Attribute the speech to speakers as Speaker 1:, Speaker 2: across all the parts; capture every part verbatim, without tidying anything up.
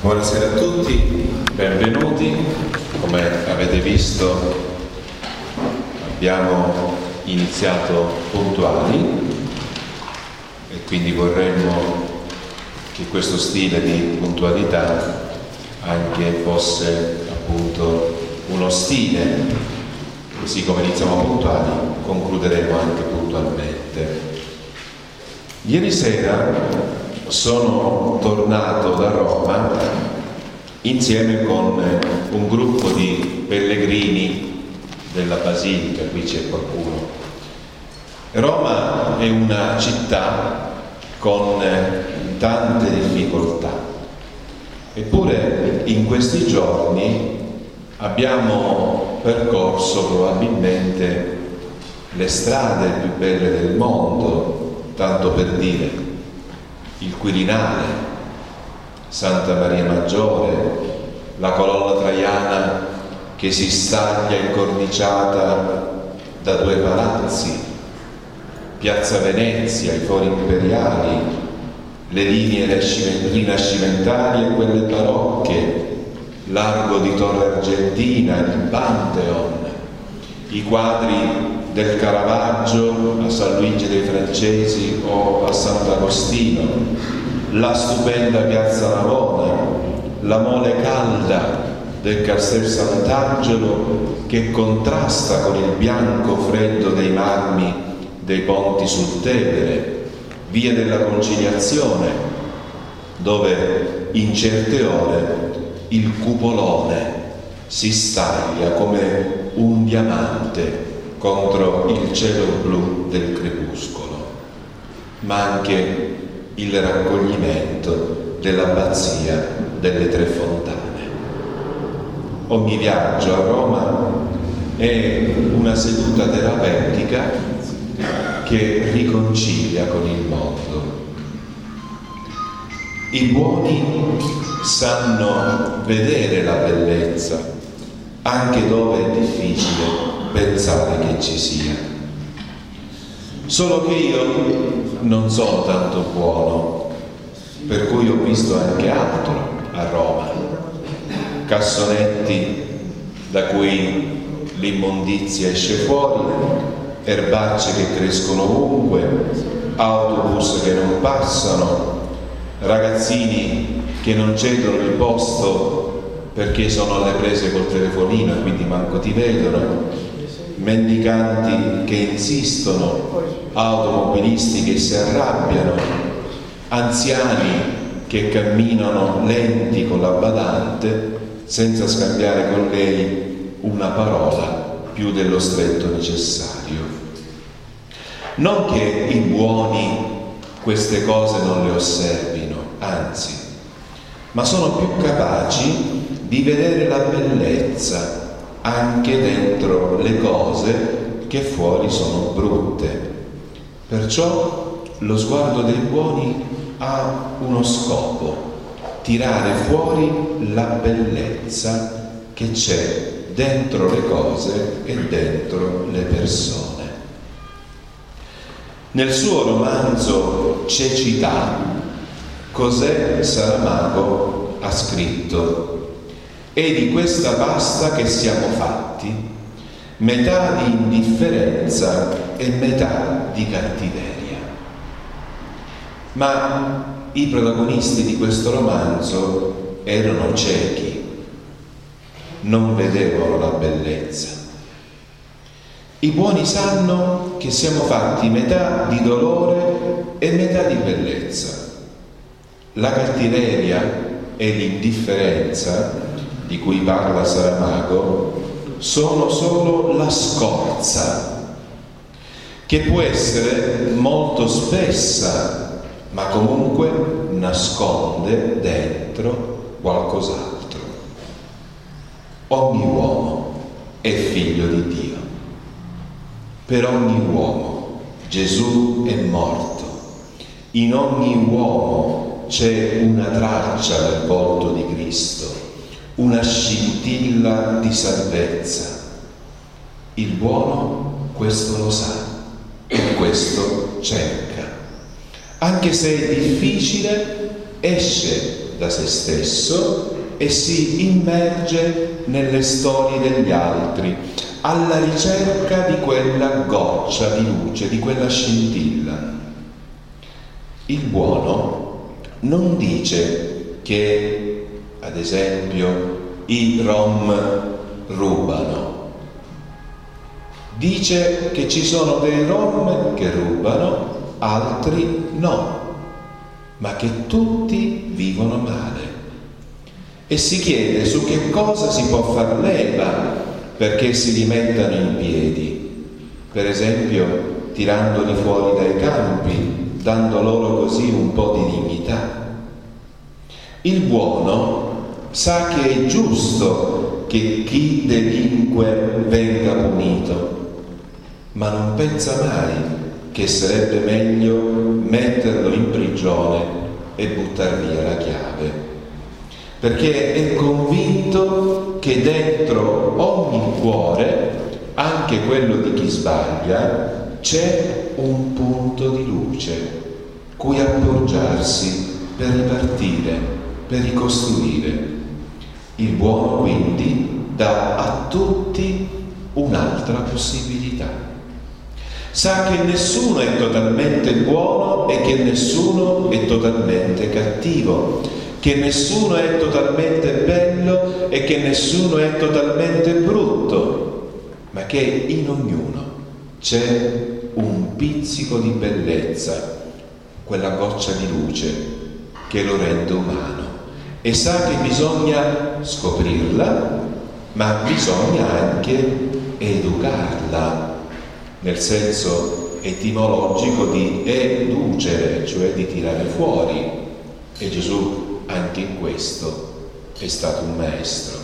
Speaker 1: Buonasera a tutti, benvenuti. Come avete visto abbiamo iniziato puntuali e quindi vorremmo che questo stile di puntualità anche fosse appunto uno stile, così come iniziamo puntuali concluderemo anche puntualmente. Ieri sera sono tornato da Roma insieme con un gruppo di pellegrini della Basilica, qui c'è qualcuno. Roma è una città con tante difficoltà, eppure in questi giorni abbiamo percorso probabilmente le strade più belle del mondo, tanto per dire. Il Quirinale, Santa Maria Maggiore, la colonna traiana che si staglia incorniciata da due palazzi, Piazza Venezia, i fori imperiali, le linee rinascimentali e quelle barocche, Largo di Torre Argentina, il Pantheon, i quadri del Caravaggio a San Luigi dei Francesi o a Sant'Agostino, la stupenda Piazza Navona, la mole calda del Castel Sant'Angelo che contrasta con il bianco freddo dei marmi dei ponti sul Tevere, via della Conciliazione, dove in certe ore il cupolone si staglia come un diamante contro il cielo blu del crepuscolo, ma anche il raccoglimento dell'abbazia delle Tre Fontane. Ogni viaggio a Roma è una seduta terapeutica che riconcilia con il mondo. I buoni sanno vedere la bellezza anche dove è difficile pensare che ci sia. Solo che io non sono tanto buono, per cui ho visto anche altro a Roma. Cassonetti da cui l'immondizia esce fuori, erbacce che crescono ovunque, autobus che non passano, ragazzini che non cedono il posto perché sono alle prese col telefonino e quindi manco ti vedono, mendicanti che insistono, automobilisti che si arrabbiano, anziani che camminano lenti con la badante senza scambiare con lei una parola più dello stretto necessario. Non che i buoni queste cose non le osservino, anzi, ma sono più capaci di vedere la bellezza anche dentro le cose che fuori sono brutte. Perciò lo sguardo dei buoni ha uno scopo: tirare fuori la bellezza che c'è dentro le cose e dentro le persone. Nel suo romanzo Cecità, José Saramago ha scritto: «È di questa pasta che siamo fatti, metà di indifferenza e metà di cattiveria». Ma i protagonisti di questo romanzo erano ciechi, non vedevano la bellezza. I buoni sanno che siamo fatti metà di dolore e metà di bellezza. La cattiveria e l'indifferenza di cui parla Saramago sono solo la scorza, che può essere molto spessa, ma comunque nasconde dentro qualcos'altro. Ogni uomo è figlio di Dio. Per ogni uomo Gesù è morto. In ogni uomo c'è una traccia del volto di Cristo, una scintilla di salvezza. Il buono questo lo sa e questo cerca. Anche se è difficile, esce da se stesso e si immerge nelle storie degli altri, alla ricerca di quella goccia di luce, di quella scintilla. Il buono non dice che, ad esempio, i rom rubano. Dice che ci sono dei rom che rubano, altri no, ma che tutti vivono male. E si chiede su che cosa si può far leva perché si rimettano in piedi, per esempio tirandoli fuori dai campi, dando loro così un po' di dignità. Il buono sa che è giusto che chi delinque venga punito, ma non pensa mai che sarebbe meglio metterlo in prigione e buttar via la chiave, perché è convinto che dentro ogni cuore, anche quello di chi sbaglia, c'è un punto di luce cui appoggiarsi per ripartire, per ricostruire. Il buono quindi dà a tutti un'altra possibilità. Sa che nessuno è totalmente buono e che nessuno è totalmente cattivo, che nessuno è totalmente bello e che nessuno è totalmente brutto, ma che in ognuno c'è un pizzico di bellezza, quella goccia di luce che lo rende umano. E sa che bisogna scoprirla, ma bisogna anche educarla, nel senso etimologico di educere, cioè di tirare fuori. E Gesù anche in questo è stato un maestro.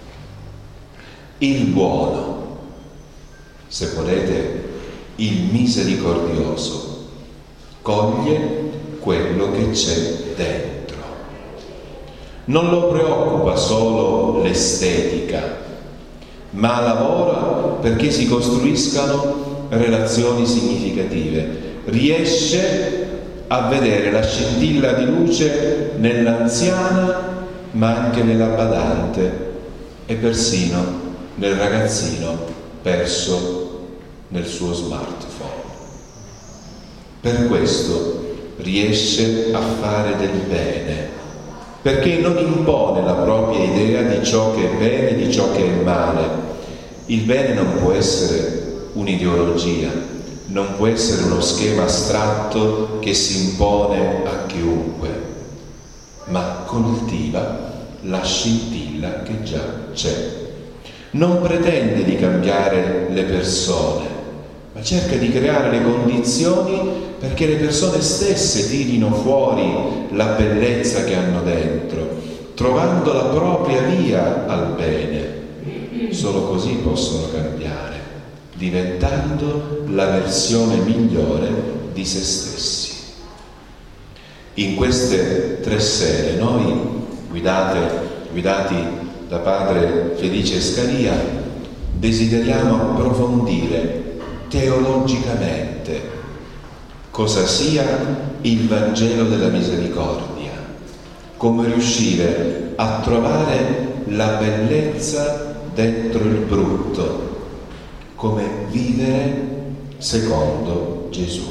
Speaker 1: Il buono, se volete, il misericordioso, coglie quello che c'è dentro. Non lo preoccupa solo l'estetica, ma lavora perché si costruiscano relazioni significative. Riesce a vedere la scintilla di luce nell'anziana, ma anche nella badante e persino nel ragazzino perso nel suo smartphone. Per questo riesce a fare del bene, perché non impone la propria idea di ciò che è bene e di ciò che è male. Il bene non può essere un'ideologia, non può essere uno schema astratto che si impone a chiunque, ma coltiva la scintilla che già c'è. Non pretende di cambiare le persone, ma cerca di creare le condizioni perché le persone stesse tirino fuori la bellezza che hanno dentro, trovando la propria via al bene. Solo così possono cambiare, diventando la versione migliore di se stessi. In queste tre sere noi, guidate, guidati da padre Felice Scalia, desideriamo approfondire teologicamente cosa sia il Vangelo della Misericordia, come riuscire a trovare la bellezza dentro il brutto, come vivere secondo Gesù.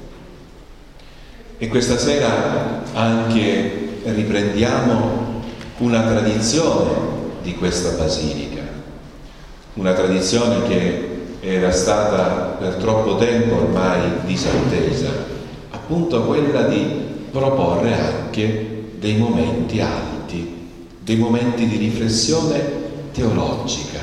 Speaker 1: E questa sera anche riprendiamo una tradizione di questa basilica, una tradizione che era stata per troppo tempo ormai disattesa, appunto quella di proporre anche dei momenti alti, dei momenti di riflessione teologica.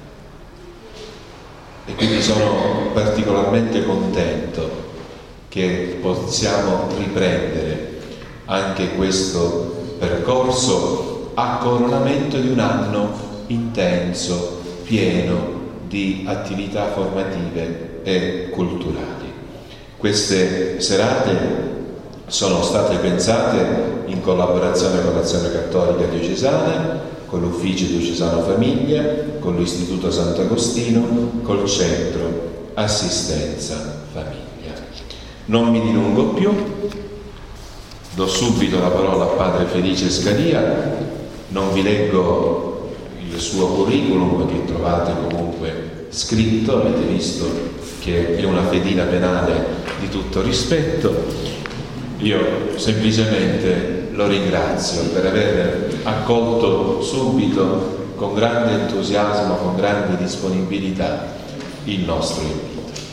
Speaker 1: E quindi sono particolarmente contento che possiamo riprendere anche questo percorso a coronamento di un anno intenso, pieno di attività formative e culturali. Queste serate sono state pensate in collaborazione con l'Azione Cattolica Diocesana, con l'Ufficio Diocesano Famiglia, con l'Istituto Sant'Agostino, col Centro Assistenza Famiglia. Non mi dilungo più, Do subito la parola a padre Felice Scalia, non vi leggo il suo curriculum che trovate comunque scritto, avete visto che è una fedina penale di tutto rispetto. Io semplicemente lo ringrazio per aver accolto subito con grande entusiasmo, con grande disponibilità il nostro invito.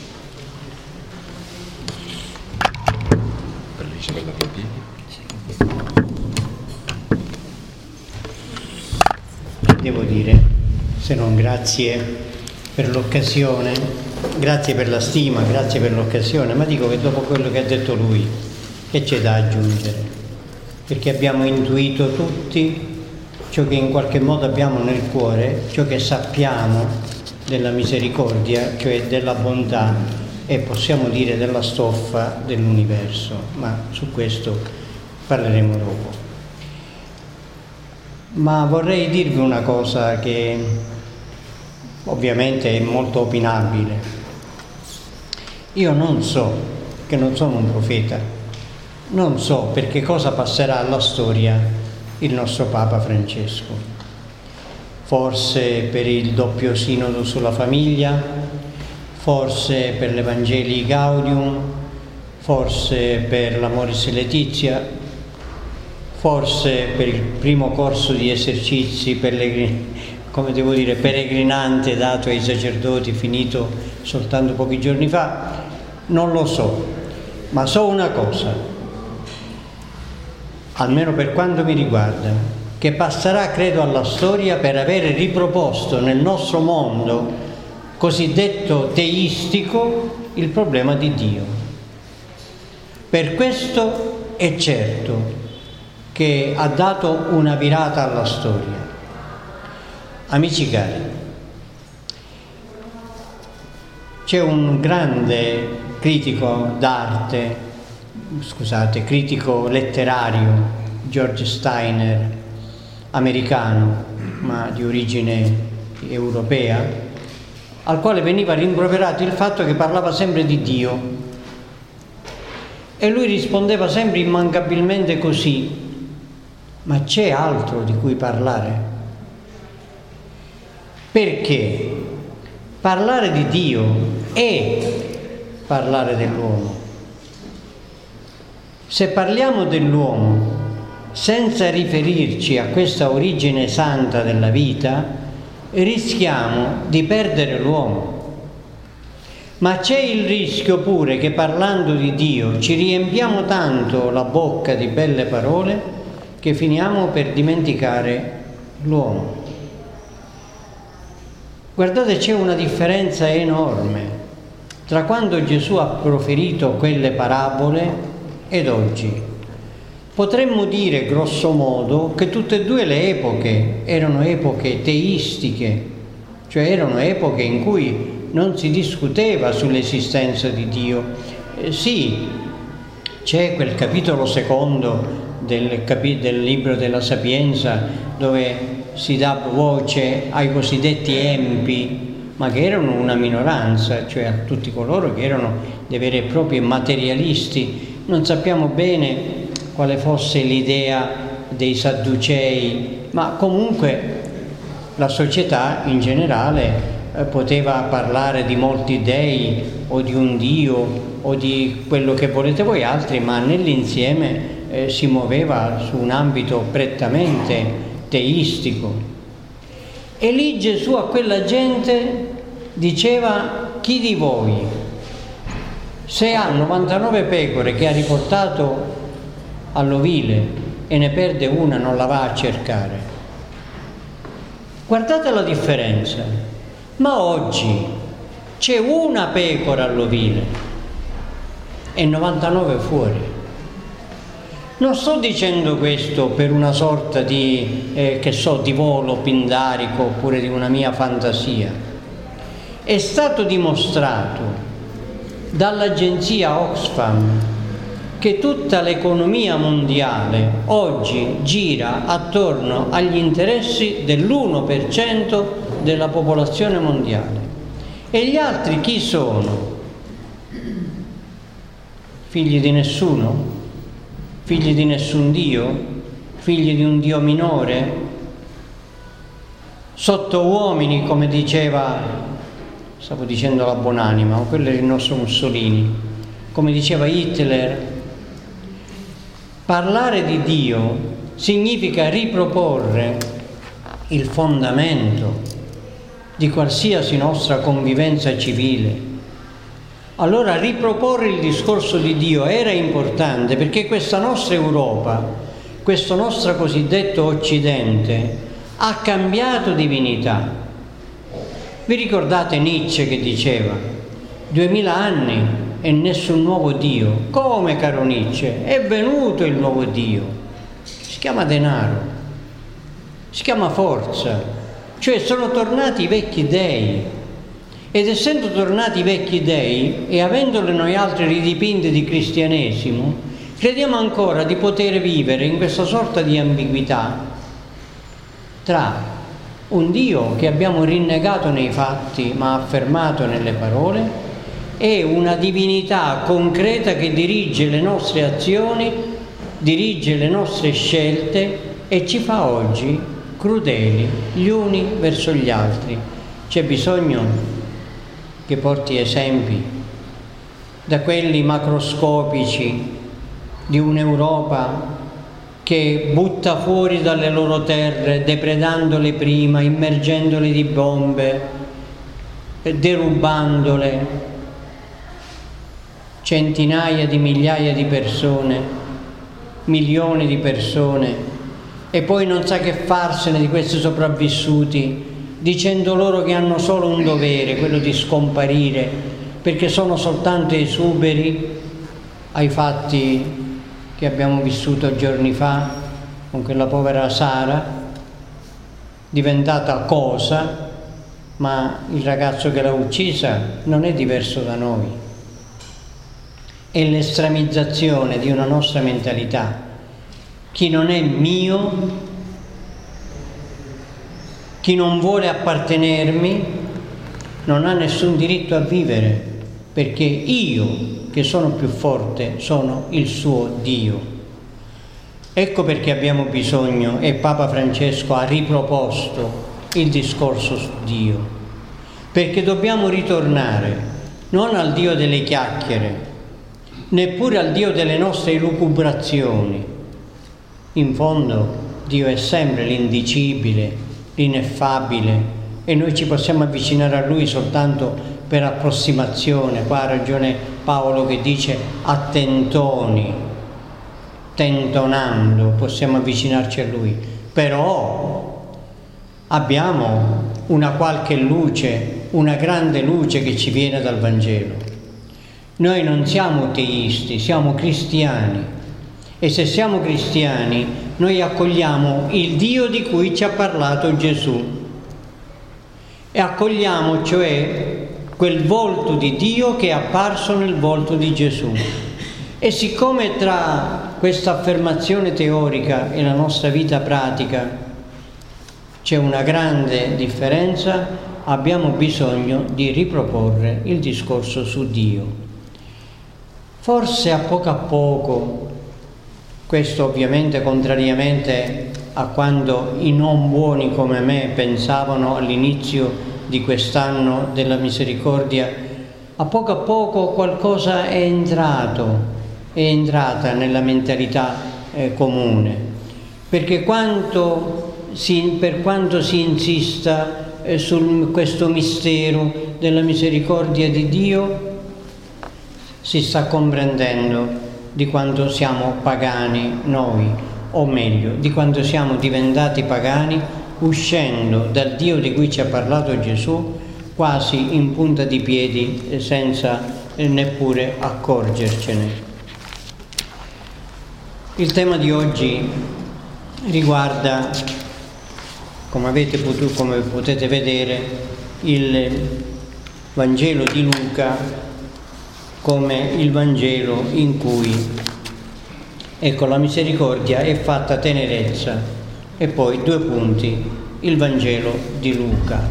Speaker 2: Devo dire, se non grazie per l'occasione, grazie per la stima, grazie per l'occasione, ma dico che dopo quello che ha detto lui, che c'è da aggiungere? Perché abbiamo intuito tutti ciò che in qualche modo abbiamo nel cuore, ciò che sappiamo della misericordia, cioè della bontà e possiamo dire della stoffa dell'universo, ma su questo parleremo dopo. Ma vorrei dirvi una cosa che ovviamente è molto opinabile. Io non so, che non sono un profeta, non so per che cosa passerà alla storia il nostro Papa Francesco. Forse per il doppio sinodo sulla famiglia, forse per l'Evangelii Gaudium, forse per l'Amoris Laetitia, forse per il primo corso di esercizi pellegrini, come devo dire, peregrinante dato ai sacerdoti, finito soltanto pochi giorni fa, non lo so, ma so una cosa, almeno per quanto mi riguarda, che passerà credo alla storia per avere riproposto nel nostro mondo cosiddetto teistico il problema di Dio. Per questo è certo che ha dato una virata alla storia. Amici cari, c'è un grande critico d'arte, scusate, critico letterario, George Steiner, americano, ma di origine europea, al quale veniva rimproverato il fatto che parlava sempre di Dio. E lui rispondeva sempre immancabilmente così: ma c'è altro di cui parlare? Perché parlare di Dio è parlare dell'uomo. Se parliamo dell'uomo senza riferirci a questa origine santa della vita, rischiamo di perdere l'uomo. Ma c'è il rischio pure che parlando di Dio ci riempiamo tanto la bocca di belle parole che finiamo per dimenticare l'uomo. Guardate, c'è una differenza enorme tra quando Gesù ha proferito quelle parabole ed oggi. Potremmo dire grosso modo che tutte e due le epoche erano epoche teistiche, cioè erano epoche in cui non si discuteva sull'esistenza di Dio. Eh, sì, c'è quel capitolo secondo Del, capi- del libro della Sapienza dove si dà voce ai cosiddetti empi, ma che erano una minoranza, cioè a tutti coloro che erano dei veri e propri materialisti. Non sappiamo bene quale fosse l'idea dei Sadducei, ma comunque la società in generale eh, poteva parlare di molti dei o di un Dio o di quello che volete voi altri, ma nell'insieme Eh, si muoveva su un ambito prettamente teistico. E lì Gesù a quella gente diceva: chi di voi, se ha novantanove pecore che ha riportato all'ovile e ne perde una, non la va a cercare? Guardate la differenza. Ma oggi c'è una pecora all'ovile e novantanove fuori. Non sto dicendo questo per una sorta di, eh, che so, di volo pindarico oppure di una mia fantasia. È stato dimostrato dall'agenzia Oxfam che tutta l'economia mondiale oggi gira attorno agli interessi dell'uno per cento della popolazione mondiale. E gli altri chi sono? Figli di nessuno? figli di nessun Dio, figli di un Dio minore, sotto uomini, come diceva, stavo dicendo la buonanima, ma quello era il nostro Mussolini, come diceva Hitler. Parlare di Dio significa riproporre il fondamento di qualsiasi nostra convivenza civile. Allora riproporre il discorso di Dio era importante perché questa nostra Europa, questo nostro cosiddetto Occidente, ha cambiato divinità. Vi ricordate Nietzsche che diceva duemila anni e nessun nuovo Dio? Come, caro Nietzsche? È venuto il nuovo Dio. Si chiama denaro, si chiama forza. Cioè sono tornati i vecchi dei, ed essendo tornati i vecchi dei e avendole noi altri ridipinte di cristianesimo, crediamo ancora di poter vivere in questa sorta di ambiguità tra un Dio che abbiamo rinnegato nei fatti ma affermato nelle parole e una divinità concreta che dirige le nostre azioni, dirige le nostre scelte e ci fa oggi crudeli gli uni verso gli altri. C'è bisogno che porti esempi da quelli macroscopici di un'Europa che butta fuori dalle loro terre, depredandole prima, immergendole di bombe, derubandole, centinaia di migliaia di persone, milioni di persone, e poi non sa che farsene di questi sopravvissuti, dicendo loro che hanno solo un dovere, quello di scomparire, perché sono soltanto esuberi ai fatti che abbiamo vissuto giorni fa con quella povera Sara, diventata cosa, ma il ragazzo che l'ha uccisa non è diverso da noi. È l'estremizzazione di una nostra mentalità. Chi non è mio, chi non vuole appartenermi, non ha nessun diritto a vivere, perché io, che sono più forte, sono il suo Dio. Ecco perché abbiamo bisogno, e Papa Francesco ha riproposto il discorso su Dio, perché dobbiamo ritornare non al Dio delle chiacchiere, neppure al Dio delle nostre elucubrazioni. In fondo Dio è sempre l'indicibile, l'ineffabile, e noi ci possiamo avvicinare a Lui soltanto per approssimazione. Qua ha ragione Paolo che dice a tentoni, tentonando possiamo avvicinarci a Lui, però abbiamo una qualche luce, una grande luce che ci viene dal Vangelo. Noi non siamo teisti, siamo cristiani. E se siamo cristiani, noi accogliamo il Dio di cui ci ha parlato Gesù. E accogliamo, cioè, quel volto di Dio che è apparso nel volto di Gesù. E siccome tra questa affermazione teorica e la nostra vita pratica c'è una grande differenza, abbiamo bisogno di riproporre il discorso su Dio. Forse a poco a poco, questo ovviamente contrariamente a quando i non buoni come me pensavano all'inizio di quest'anno della misericordia, a poco a poco qualcosa è entrato, è entrata nella mentalità eh, comune, perché quanto si, per quanto si insista eh, su questo mistero della misericordia di Dio, si sta comprendendo di quanto siamo pagani noi, o meglio, di quanto siamo diventati pagani uscendo dal Dio di cui ci ha parlato Gesù quasi in punta di piedi senza neppure accorgercene. Il tema di oggi riguarda, come avete potuto, come potete vedere, il Vangelo di Luca come il Vangelo in cui, ecco, la misericordia è fatta tenerezza, e poi due punti, il Vangelo di Luca.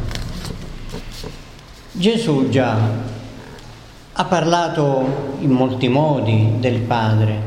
Speaker 2: Gesù già ha parlato in molti modi del Padre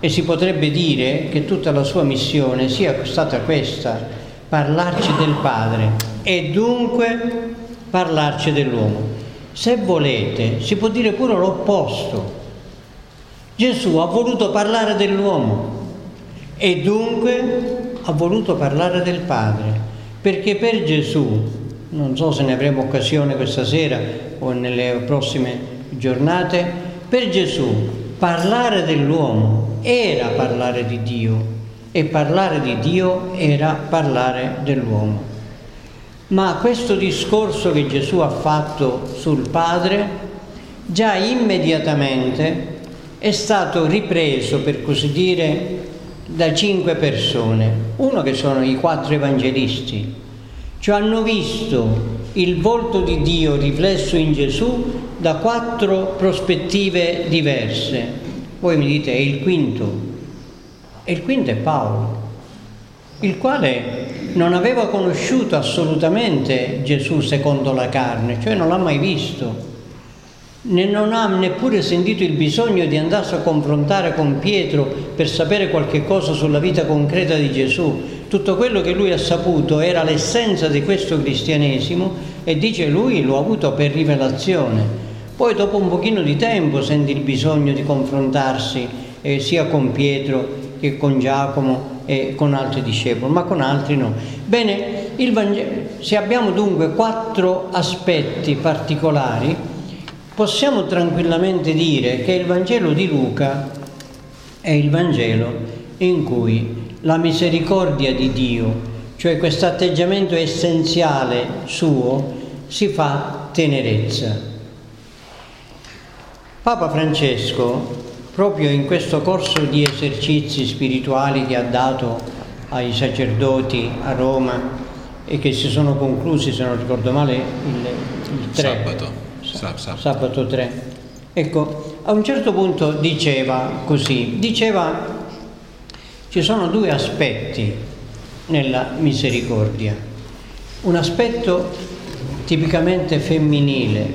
Speaker 2: e si potrebbe dire che tutta la sua missione sia stata questa: parlarci del Padre e dunque parlarci dell'uomo. Se volete, si può dire pure l'opposto. Gesù ha voluto parlare dell'uomo e dunque ha voluto parlare del Padre, perché per Gesù, non so se ne avremo occasione questa sera o nelle prossime giornate, per Gesù parlare dell'uomo era parlare di Dio e parlare di Dio era parlare dell'uomo. Ma questo discorso che Gesù ha fatto sul Padre già immediatamente è stato ripreso, per così dire, da cinque persone. Uno che sono i quattro evangelisti, cioè hanno visto il volto di Dio riflesso in Gesù da quattro prospettive diverse. Voi mi dite, è il quinto? E il quinto è Paolo, il quale non aveva conosciuto assolutamente Gesù secondo la carne, cioè non l'ha mai visto. Non ha neppure sentito il bisogno di andarsi a confrontare con Pietro per sapere qualche cosa sulla vita concreta di Gesù. Tutto quello che lui ha saputo era l'essenza di questo cristianesimo e dice lui lo ha avuto per rivelazione. Poi dopo un pochino di tempo sente il bisogno di confrontarsi eh, sia con Pietro che con Giacomo e con altri discepoli, ma con altri no. Bene, il Vangelo, se abbiamo dunque quattro aspetti particolari, possiamo tranquillamente dire che il Vangelo di Luca è il Vangelo in cui la misericordia di Dio, cioè questo atteggiamento essenziale suo, si fa tenerezza. Papa Francesco, proprio in questo corso di esercizi spirituali che ha dato ai sacerdoti a Roma e che si sono conclusi, se non ricordo male, il, il tre.
Speaker 3: Sabato. Sabato.
Speaker 2: Sabato tre. Ecco, a un certo punto diceva così, diceva ci sono due aspetti nella misericordia. Un aspetto tipicamente femminile,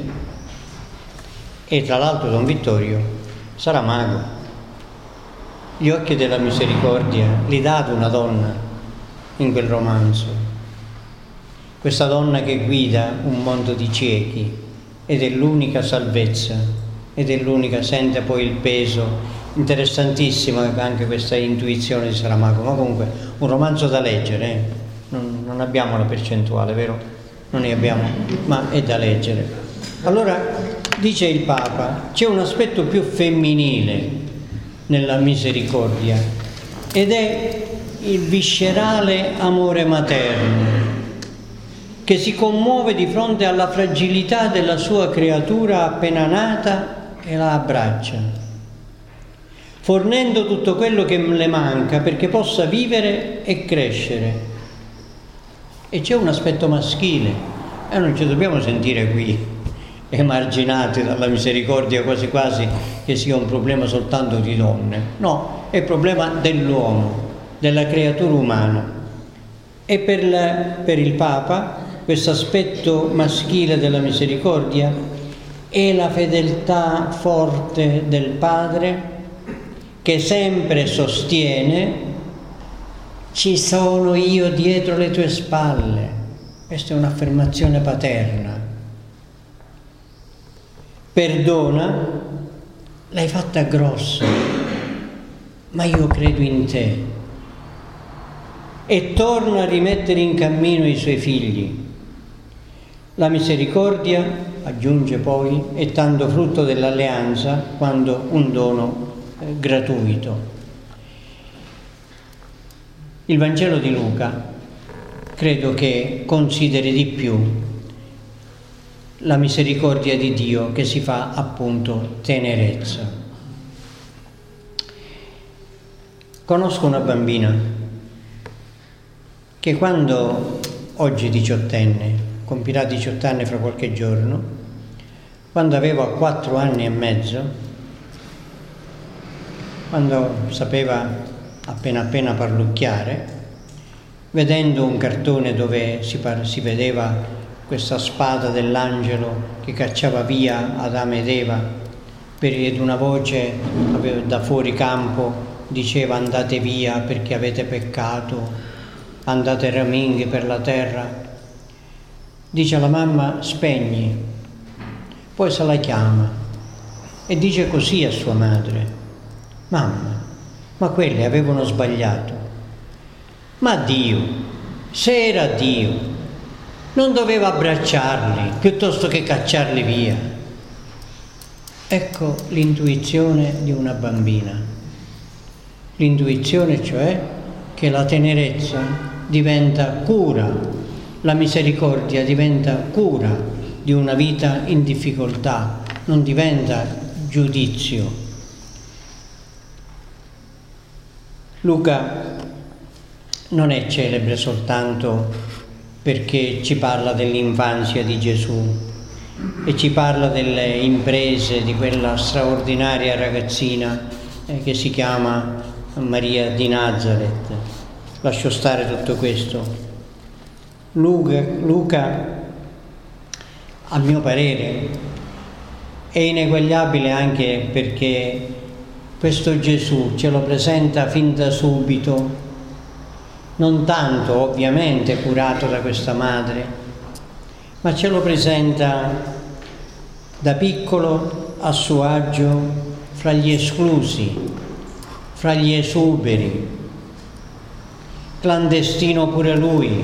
Speaker 2: e tra l'altro Don Vittorio Saramago gli occhi della misericordia li dà ad una donna in quel romanzo, questa donna che guida un mondo di ciechi ed è l'unica salvezza, ed è l'unica, sente poi il peso. Interessantissimo anche questa intuizione di Saramago, ma comunque un romanzo da leggere, eh? non, non abbiamo la percentuale, vero? Non ne abbiamo, ma è da leggere. Allora, dice il Papa, c'è un aspetto più femminile nella misericordia ed è il viscerale amore materno, che si commuove di fronte alla fragilità della sua creatura appena nata e la abbraccia, fornendo tutto quello che le manca perché possa vivere e crescere. E c'è un aspetto maschile, e non ci dobbiamo sentire qui emarginati dalla misericordia quasi quasi che sia un problema soltanto di donne. No, è il problema dell'uomo, della creatura umana. E per, la, per il Papa questo aspetto maschile della misericordia è la fedeltà forte del Padre che sempre sostiene: ci sono io dietro le tue spalle. Questa è un'affermazione paterna. Perdona, l'hai fatta grossa, ma io credo in te. E torna a rimettere in cammino i suoi figli. La misericordia, aggiunge poi, è tanto frutto dell'alleanza quanto un dono eh, gratuito. Il Vangelo di Luca credo che consideri di più la misericordia di Dio che si fa appunto tenerezza. Conosco una bambina che quando, oggi diciottenne, compirà diciotto anni fra qualche giorno, quando aveva quattro anni e mezzo, quando sapeva appena appena parlucchiare, vedendo un cartone dove si, par- si vedeva questa spada dell'angelo che cacciava via Adamo ed Eva, per ed una voce da fuori campo diceva andate via perché avete peccato, andate raminghi per la terra, dice alla mamma spegni, poi se la chiama e dice così a sua madre: mamma, ma quelli avevano sbagliato, ma Dio, se era Dio, non doveva abbracciarli piuttosto che cacciarli via. Ecco l'intuizione di una bambina, l'intuizione cioè che la tenerezza diventa cura, la misericordia diventa cura di una vita in difficoltà, non diventa giudizio. Luca non è celebre soltanto perché ci parla dell'infanzia di Gesù e ci parla delle imprese di quella straordinaria ragazzina eh, che si chiama Maria di Nazareth. Lascio stare tutto questo. Luca, Luca, a mio parere, è ineguagliabile anche perché questo Gesù ce lo presenta fin da subito, non tanto ovviamente curato da questa madre, ma ce lo presenta da piccolo a suo agio fra gli esclusi, fra gli esuberi, clandestino pure lui,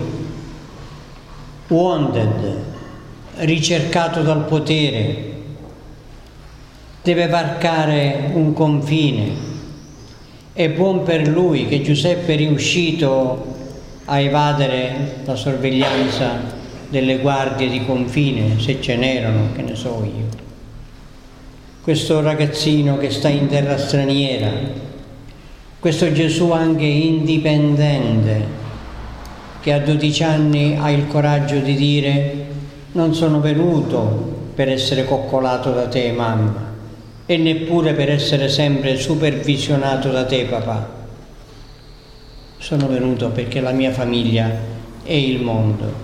Speaker 2: wanted, ricercato dal potere, deve varcare un confine. È buon per lui che Giuseppe è riuscito a evadere la sorveglianza delle guardie di confine, se ce n'erano, che ne so io. Questo ragazzino che sta in terra straniera, questo Gesù anche indipendente, che a dodici anni ha il coraggio di dire: non sono venuto per essere coccolato da te, mamma, e neppure per essere sempre supervisionato da te, papà. Sono venuto perché la mia famiglia è il mondo.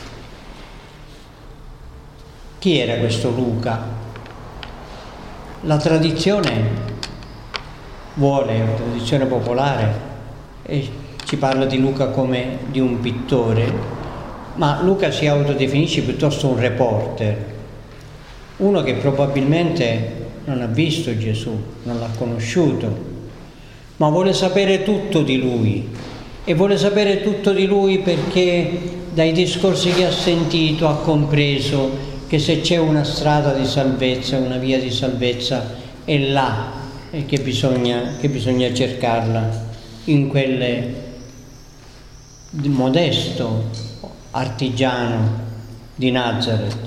Speaker 2: Chi era questo Luca? La tradizione vuole, la tradizione popolare, e ci parla di Luca come di un pittore, ma Luca si autodefinisce piuttosto un reporter, uno che probabilmente non ha visto Gesù, non l'ha conosciuto, ma vuole sapere tutto di lui, e vuole sapere tutto di lui perché dai discorsi che ha sentito ha compreso che se c'è una strada di salvezza, una via di salvezza, è là e che bisogna, che bisogna cercarla, in quel modesto artigiano di Nazareth.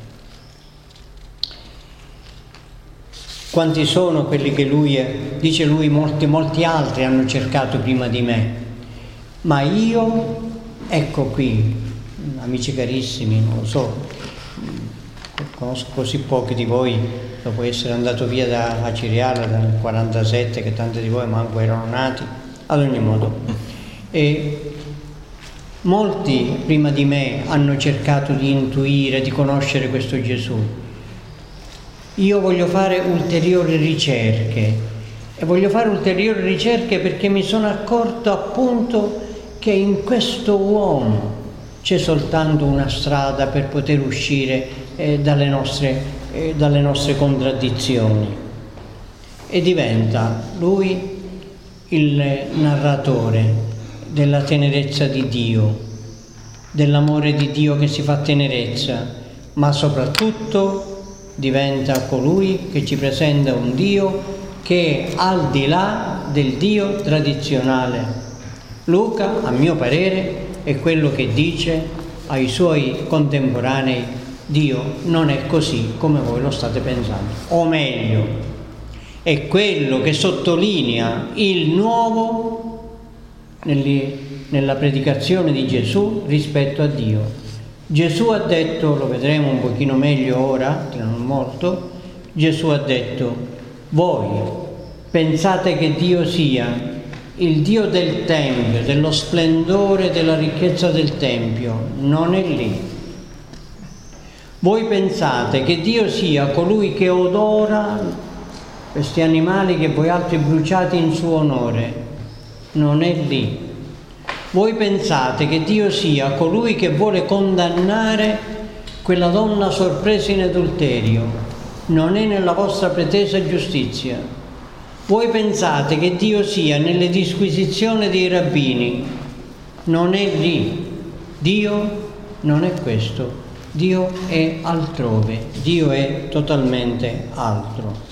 Speaker 2: Quanti sono quelli che lui, dice lui, molti, molti altri hanno cercato prima di me, ma io, ecco qui, amici carissimi, non lo so, conosco così pochi di voi, dopo essere andato via da Aciriala dal quarantasette, che tanti di voi manco erano nati, ad ogni modo. E molti prima di me hanno cercato di intuire, di conoscere questo Gesù. Io voglio fare ulteriori ricerche, e voglio fare ulteriori ricerche perché mi sono accorto appunto che in questo uomo c'è soltanto una strada per poter uscire eh, dalle nostre, eh, dalle nostre contraddizioni, e diventa lui il narratore della tenerezza di Dio, dell'amore di Dio che si fa tenerezza, ma soprattutto diventa colui che ci presenta un Dio che è al di là del Dio tradizionale. Luca, a mio parere, è quello che dice ai suoi contemporanei: Dio non è così come voi lo state pensando, o meglio, è quello che sottolinea il nuovo nella predicazione di Gesù rispetto a Dio. Gesù ha detto, lo vedremo un pochino meglio ora, non molto, Gesù ha detto: voi pensate che Dio sia il Dio del Tempio, dello splendore e della ricchezza del Tempio, non è lì. Voi pensate che Dio sia colui che odora questi animali che voi altri bruciate in suo onore. Non è lì. Voi pensate che Dio sia colui che vuole condannare quella donna sorpresa in adulterio. Non è nella vostra pretesa giustizia. Voi pensate che Dio sia nelle disquisizioni dei rabbini. Non è lì. Dio non è questo. Dio è altrove. Dio è totalmente altro.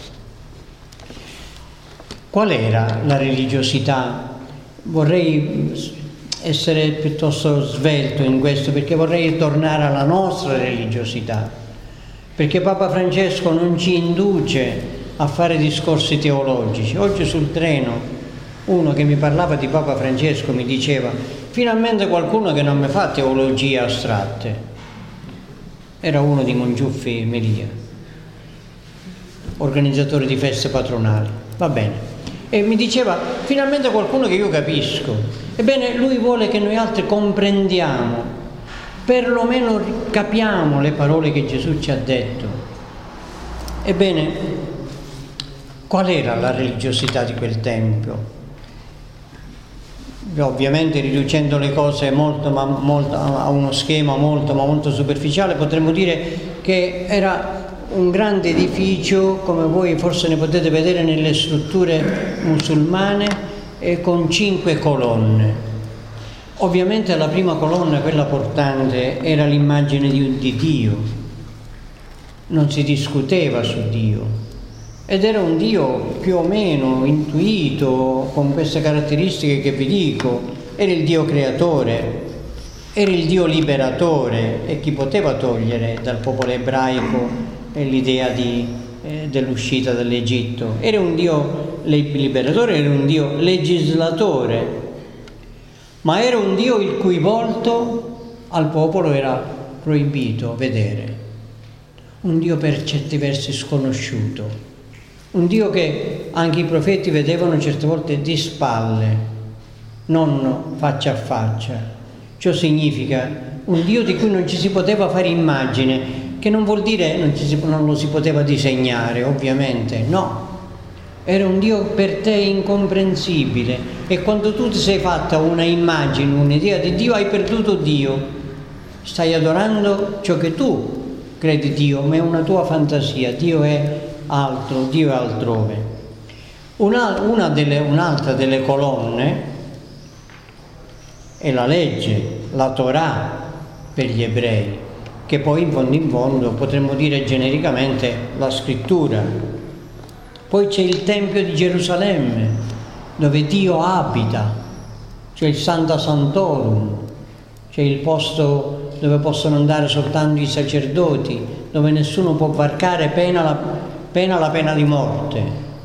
Speaker 2: Qual era la religiosità? Vorrei essere piuttosto svelto in questo, perché vorrei tornare alla nostra religiosità, perché Papa Francesco non ci induce a fare discorsi teologici. Oggi sul treno uno che mi parlava di Papa Francesco mi diceva: finalmente qualcuno che non mi fa teologie astratte. Era uno di Mongiuffi Melia, organizzatore di feste patronali, va bene, e mi diceva: finalmente qualcuno che io capisco. Ebbene, lui vuole che noi altri comprendiamo, perlomeno capiamo le parole che Gesù ci ha detto. Ebbene, qual era la religiosità di quel tempo? Ovviamente, riducendo le cose molto, ma molto, a uno schema molto ma molto superficiale, potremmo dire che era un grande edificio, come voi forse ne potete vedere nelle strutture musulmane, e con cinque colonne. Ovviamente la prima colonna, quella portante, era l'immagine di, di Dio. Non si discuteva su Dio. Ed era un Dio più o meno intuito, con queste caratteristiche che vi dico. Era il Dio creatore, era il Dio liberatore, e chi poteva togliere dal popolo ebraico l'idea di, eh, dell'uscita dall'Egitto? Era un Dio liberatore, era un Dio legislatore, ma era un Dio il cui volto al popolo era proibito vedere, un Dio per certi versi sconosciuto, un Dio che anche i profeti vedevano certe volte di spalle, non faccia a faccia. Ciò significa un Dio di cui non ci si poteva fare immagine, che non vuol dire non, ci si, non lo si poteva disegnare, ovviamente, no. Era un Dio per te incomprensibile, e quando tu ti sei fatta una immagine, un'idea di Dio, hai perduto Dio. Stai adorando ciò che tu credi Dio, ma è una tua fantasia. Dio è altro, Dio è altrove. Una, una delle, un'altra delle colonne è la legge, la Torah per gli ebrei, che poi in fondo in fondo potremmo dire genericamente la scrittura. Poi c'è il Tempio di Gerusalemme, dove Dio abita, c'è il Santa Santorum, c'è il posto dove possono andare soltanto i sacerdoti, dove nessuno può varcare pena la pena, la pena di morte.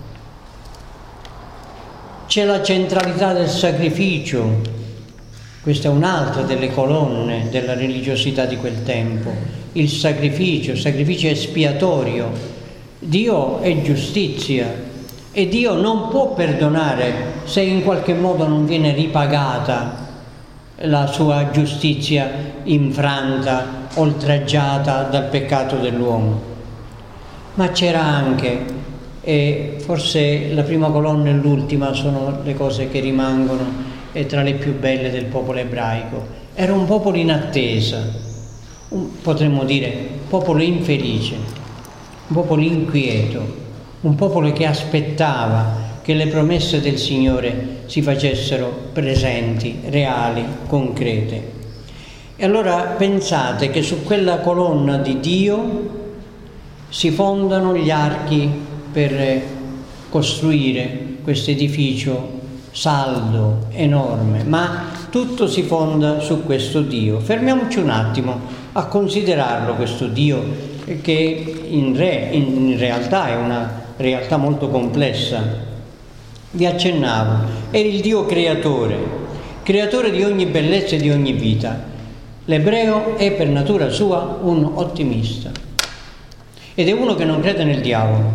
Speaker 2: C'è la centralità del sacrificio, questa è un'altra delle colonne della religiosità di quel tempo, il sacrificio, il sacrificio espiatorio. Dio è giustizia e Dio non può perdonare se in qualche modo non viene ripagata la sua giustizia infranta, oltraggiata dal peccato dell'uomo. Ma c'era anche, e forse la prima colonna e l'ultima sono le cose che rimangono e tra le più belle del popolo ebraico, era un popolo in attesa, un, potremmo dire popolo infelice, un popolo inquieto, un popolo che aspettava che le promesse del Signore si facessero presenti, reali, concrete. E allora pensate che su quella colonna di Dio si fondano gli archi per costruire questo edificio saldo, enorme, ma tutto si fonda su questo Dio. Fermiamoci un attimo a considerarlo, questo Dio, che in, re, in realtà è una realtà molto complessa. Vi accennavo, era il Dio creatore, creatore di ogni bellezza e di ogni vita. L'ebreo è per natura sua un ottimista ed è uno che non crede nel diavolo.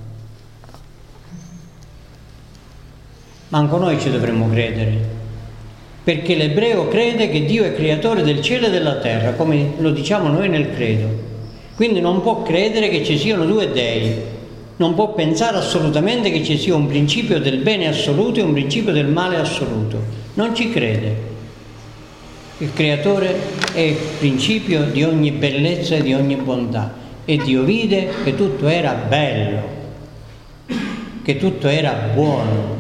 Speaker 2: Ma anche noi ci dovremmo credere, perché l'ebreo crede che Dio è creatore del cielo e della terra, come lo diciamo noi nel credo. Quindi non può credere che ci siano due dei, non può pensare assolutamente che ci sia un principio del bene assoluto e un principio del male assoluto. Non ci crede. Il Creatore è il principio di ogni bellezza e di ogni bontà. E Dio vide che tutto era bello, che tutto era buono.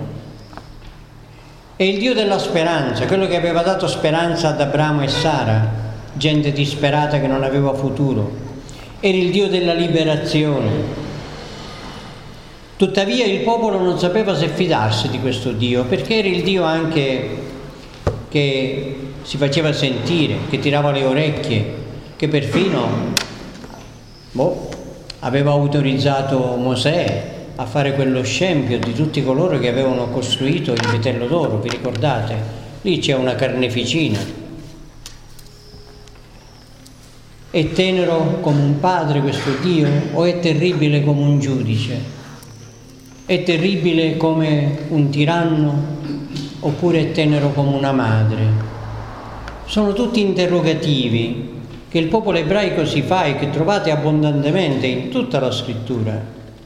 Speaker 2: È il Dio della speranza, quello che aveva dato speranza ad Abramo e Sara, gente disperata che non aveva futuro. Era il Dio della liberazione. Tuttavia il popolo non sapeva se fidarsi di questo Dio, perché era il Dio anche che si faceva sentire, che tirava le orecchie, che perfino boh, aveva autorizzato Mosè a fare quello scempio di tutti coloro che avevano costruito il vitello d'oro, vi ricordate? Lì c'è una carneficina. È tenero come un padre questo Dio o è terribile come un giudice? È terribile come un tiranno oppure è tenero come una madre? Sono tutti interrogativi che il popolo ebraico si fa e che trovate abbondantemente in tutta la scrittura.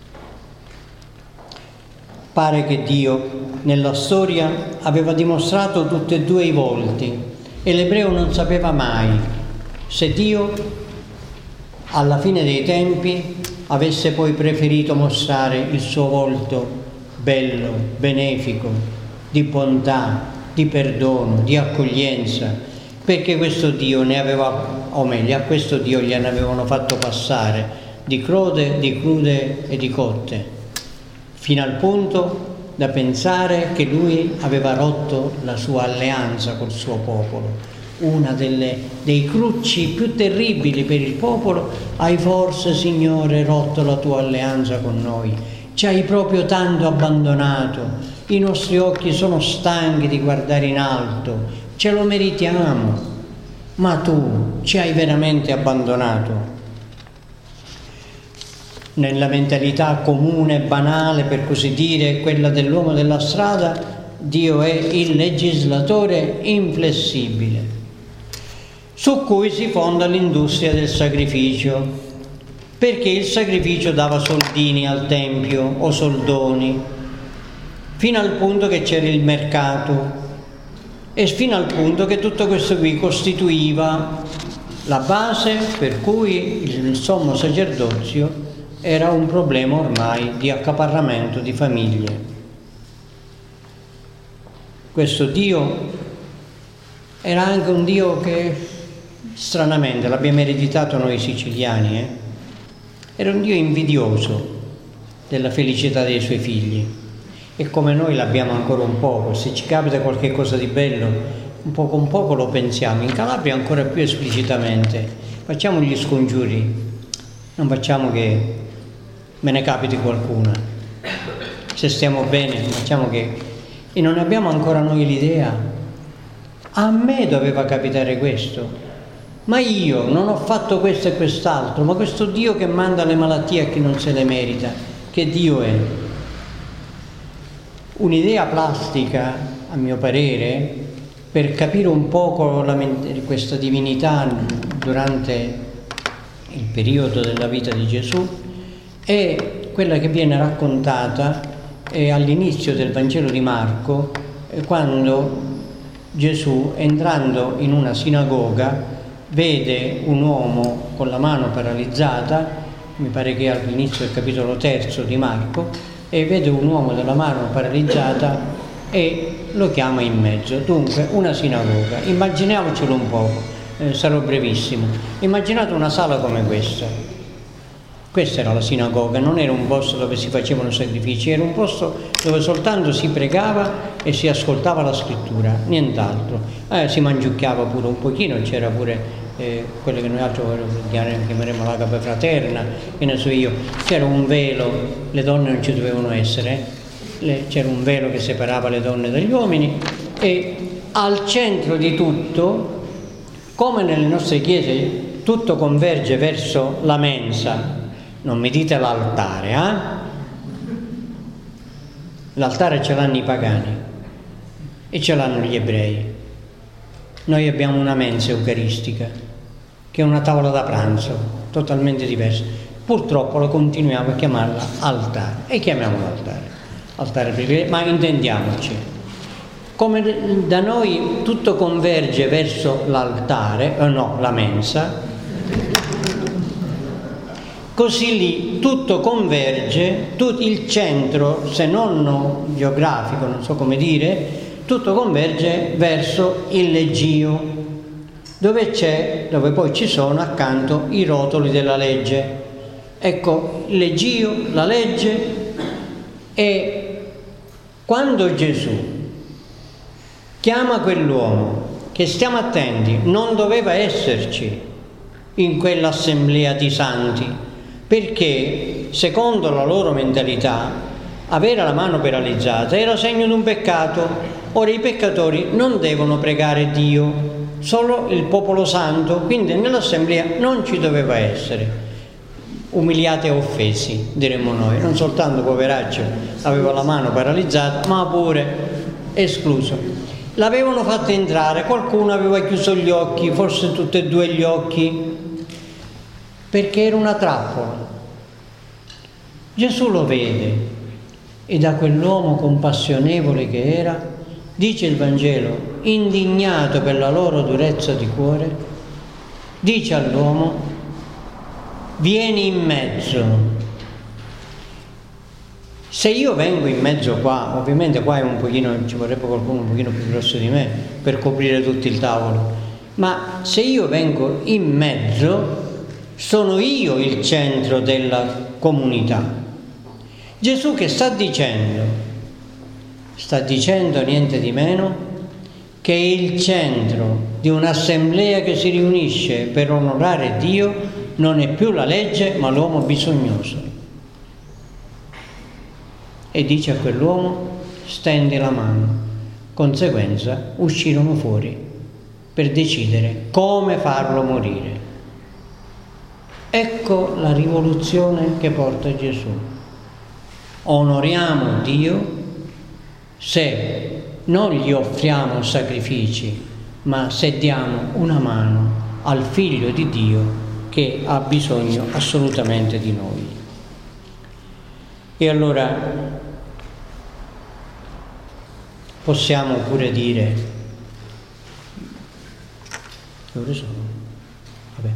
Speaker 2: Pare che Dio nella storia aveva dimostrato tutti e due i volti e l'ebreo non sapeva mai se Dio alla fine dei tempi avesse poi preferito mostrare il suo volto bello, benefico, di bontà, di perdono, di accoglienza, perché questo Dio ne aveva, o meglio, a questo Dio gliene avevano fatto passare di crude, di crude e di cotte, fino al punto da pensare che lui aveva rotto la sua alleanza col suo popolo. Una delle, dei crucci più terribili per il popolo: hai forse, Signore, rotto la tua alleanza con noi? Ci hai proprio tanto abbandonato, i nostri occhi sono stanchi di guardare in alto, ce lo meritiamo, ma tu ci hai veramente abbandonato. Nella mentalità comune, banale per così dire, quella dell'uomo della strada, Dio è il legislatore inflessibile, su cui si fonda l'industria del sacrificio, perché il sacrificio dava soldini al Tempio o soldoni, fino al punto che c'era il mercato e fino al punto che tutto questo qui costituiva la base per cui il sommo sacerdozio era un problema ormai di accaparramento di famiglie. Questo Dio era anche un Dio che, stranamente, l'abbiamo ereditato noi siciliani, eh? Era un Dio invidioso della felicità dei suoi figli, e come noi l'abbiamo ancora un poco. Se ci capita qualche cosa di bello, un poco un poco lo pensiamo. In Calabria ancora più esplicitamente. Facciamo gli scongiuri, non facciamo che me ne capiti qualcuna. Se stiamo bene, facciamo che... E non abbiamo ancora noi l'idea: a me doveva capitare questo, ma io non ho fatto questo e quest'altro, ma questo Dio che manda le malattie a chi non se le merita, che Dio è? Un'idea plastica, a mio parere, per capire un poco la, questa divinità durante il periodo della vita di Gesù, è quella che viene raccontata eh, all'inizio del Vangelo di Marco, eh, quando Gesù, entrando in una sinagoga, vede un uomo con la mano paralizzata, mi pare che all'inizio del capitolo terzo di Marco, e vede un uomo della mano paralizzata e lo chiama in mezzo. Dunque, una sinagoga, immaginiamocelo un poco, eh, sarò brevissimo. Immaginate una sala come questa. Questa era la sinagoga, non era un posto dove si facevano sacrifici, era un posto dove soltanto si pregava e si ascoltava la scrittura, nient'altro. Eh, si mangiucchiava pure un pochino, c'era pure eh, quello che noi altri chiameremo la capa fraterna, che ne so io, c'era un velo, le donne non ci dovevano essere, eh? C'era un velo che separava le donne dagli uomini, e al centro di tutto, come nelle nostre chiese, tutto converge verso la mensa. Non mi dite l'altare, eh? L'altare ce l'hanno i pagani e ce l'hanno gli ebrei. Noi abbiamo una mensa eucaristica, che è una tavola da pranzo, totalmente diversa. purtroppo lo continuiamo a chiamarla altare, e chiamiamolo altare, altare privilegio, ma intendiamoci, come da noi tutto converge verso l'altare, o no, la mensa, così lì tutto converge, tutto il centro, se non geografico, non so come dire, tutto converge verso il leggio, dove c'è, dove poi ci sono accanto i rotoli della legge. Ecco, il leggio, la legge, e quando Gesù chiama quell'uomo, che stiamo attenti, non doveva esserci in quell'assemblea di santi, perché secondo la loro mentalità avere la mano paralizzata era segno di un peccato. Ora i peccatori non devono pregare Dio, solo il popolo santo, quindi nell'assemblea non ci doveva essere. Umiliati e offesi, diremmo noi, non soltanto poveraccio aveva la mano paralizzata, ma pure escluso. L'avevano fatto entrare, qualcuno aveva chiuso gli occhi, forse tutti e due gli occhi, perché era una trappola. Gesù lo vede e da quell'uomo compassionevole che era, dice il Vangelo, indignato per la loro durezza di cuore, dice all'uomo: vieni in mezzo. Se io vengo in mezzo qua, ovviamente qua è un pochino, ci vorrebbe qualcuno un pochino più grosso di me per coprire tutto il tavolo, ma se io vengo in mezzo, sono io il centro della comunità. Gesù che sta dicendo? Sta dicendo niente di meno che il centro di un'assemblea che si riunisce per onorare Dio non è più la legge, ma l'uomo bisognoso. E dice a quell'uomo: stendi la mano. Conseguenza, uscirono fuori per decidere come farlo morire. Ecco la rivoluzione che porta Gesù. Onoriamo Dio se non gli offriamo sacrifici, ma se diamo una mano al Figlio di Dio che ha bisogno assolutamente di noi. E allora possiamo pure dire, dove sono? Vabbè.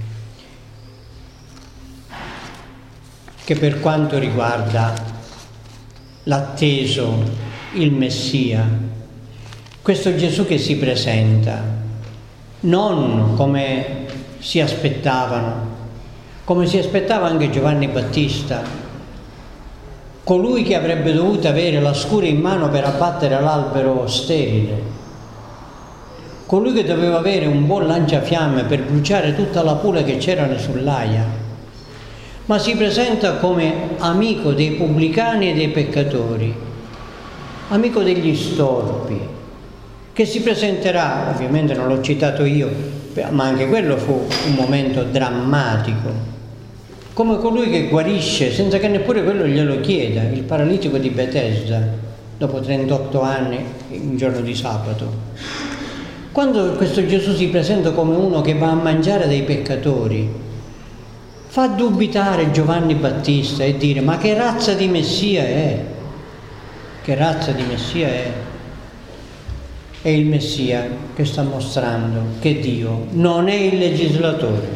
Speaker 2: Che per quanto riguarda l'atteso, il Messia, questo Gesù che si presenta non come si aspettavano, come si aspettava anche Giovanni Battista, colui che avrebbe dovuto avere la scura in mano per abbattere l'albero sterile, colui che doveva avere un buon lanciafiamme per bruciare tutta la pula che c'era sull'aia, ma si presenta come amico dei pubblicani e dei peccatori, amico degli storpi, che si presenterà, ovviamente non l'ho citato io, ma anche quello fu un momento drammatico, come colui che guarisce senza che neppure quello glielo chieda, il paralitico di Betesda, dopo trentotto anni, un giorno di sabato. Quando questo Gesù si presenta come uno che va a mangiare dei peccatori, fa dubitare Giovanni Battista e dire: ma che razza di Messia è? Che razza di Messia è? È il Messia che sta mostrando che Dio non è il legislatore,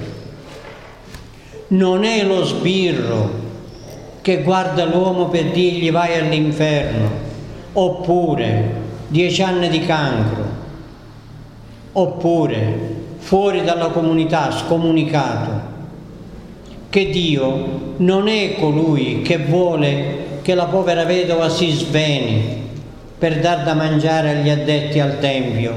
Speaker 2: non è lo sbirro che guarda l'uomo per dirgli vai all'inferno, oppure dieci anni di cancro, oppure fuori dalla comunità, scomunicato. Che Dio non è colui che vuole che la povera vedova si sveni per dar da mangiare agli addetti al tempio.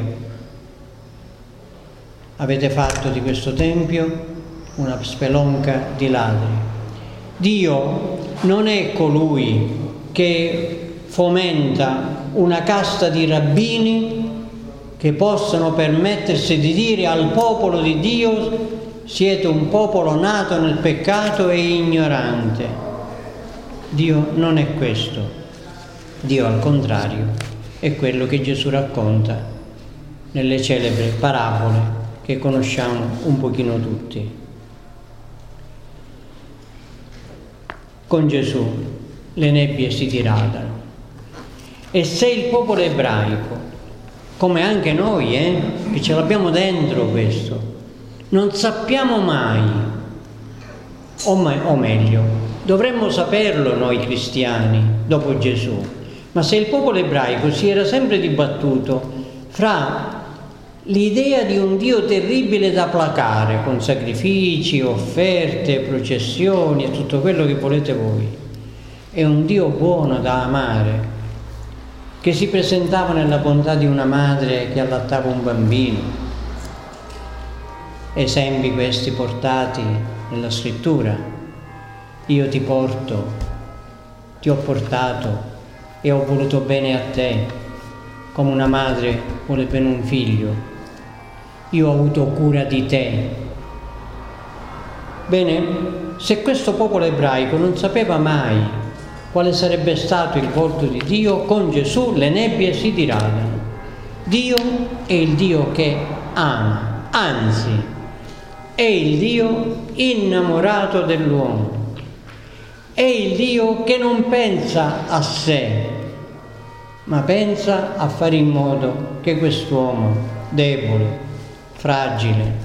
Speaker 2: Avete fatto di questo tempio una spelonca di ladri. Dio non è colui che fomenta una casta di rabbini che possano permettersi di dire al popolo di Dio: siete un popolo nato nel peccato e ignorante. Dio non è questo. Dio, al contrario, è quello che Gesù racconta nelle celebri parabole che conosciamo un pochino tutti. con Gesù le nebbie si diradano. E se il popolo ebraico, come anche noi, eh, che ce l'abbiamo dentro questo, non sappiamo mai, o, me, o meglio, dovremmo saperlo noi cristiani dopo Gesù, ma se il popolo ebraico si era sempre dibattuto fra l'idea di un Dio terribile da placare con sacrifici, offerte, processioni e tutto quello che volete voi, e un Dio buono da amare, che si presentava nella bontà di una madre che allattava un bambino. Esempi questi portati nella scrittura. Io ti porto, ti ho portato e ho voluto bene a te, come una madre vuole bene un figlio. Io ho avuto cura di te. Bene, se questo popolo ebraico non sapeva mai quale sarebbe stato il volto di Dio, con Gesù le nebbie si diradano. Dio è il Dio che ama, anzi, è il Dio innamorato dell'uomo. È il Dio che non pensa a sé, ma pensa a fare in modo che quest'uomo debole, fragile,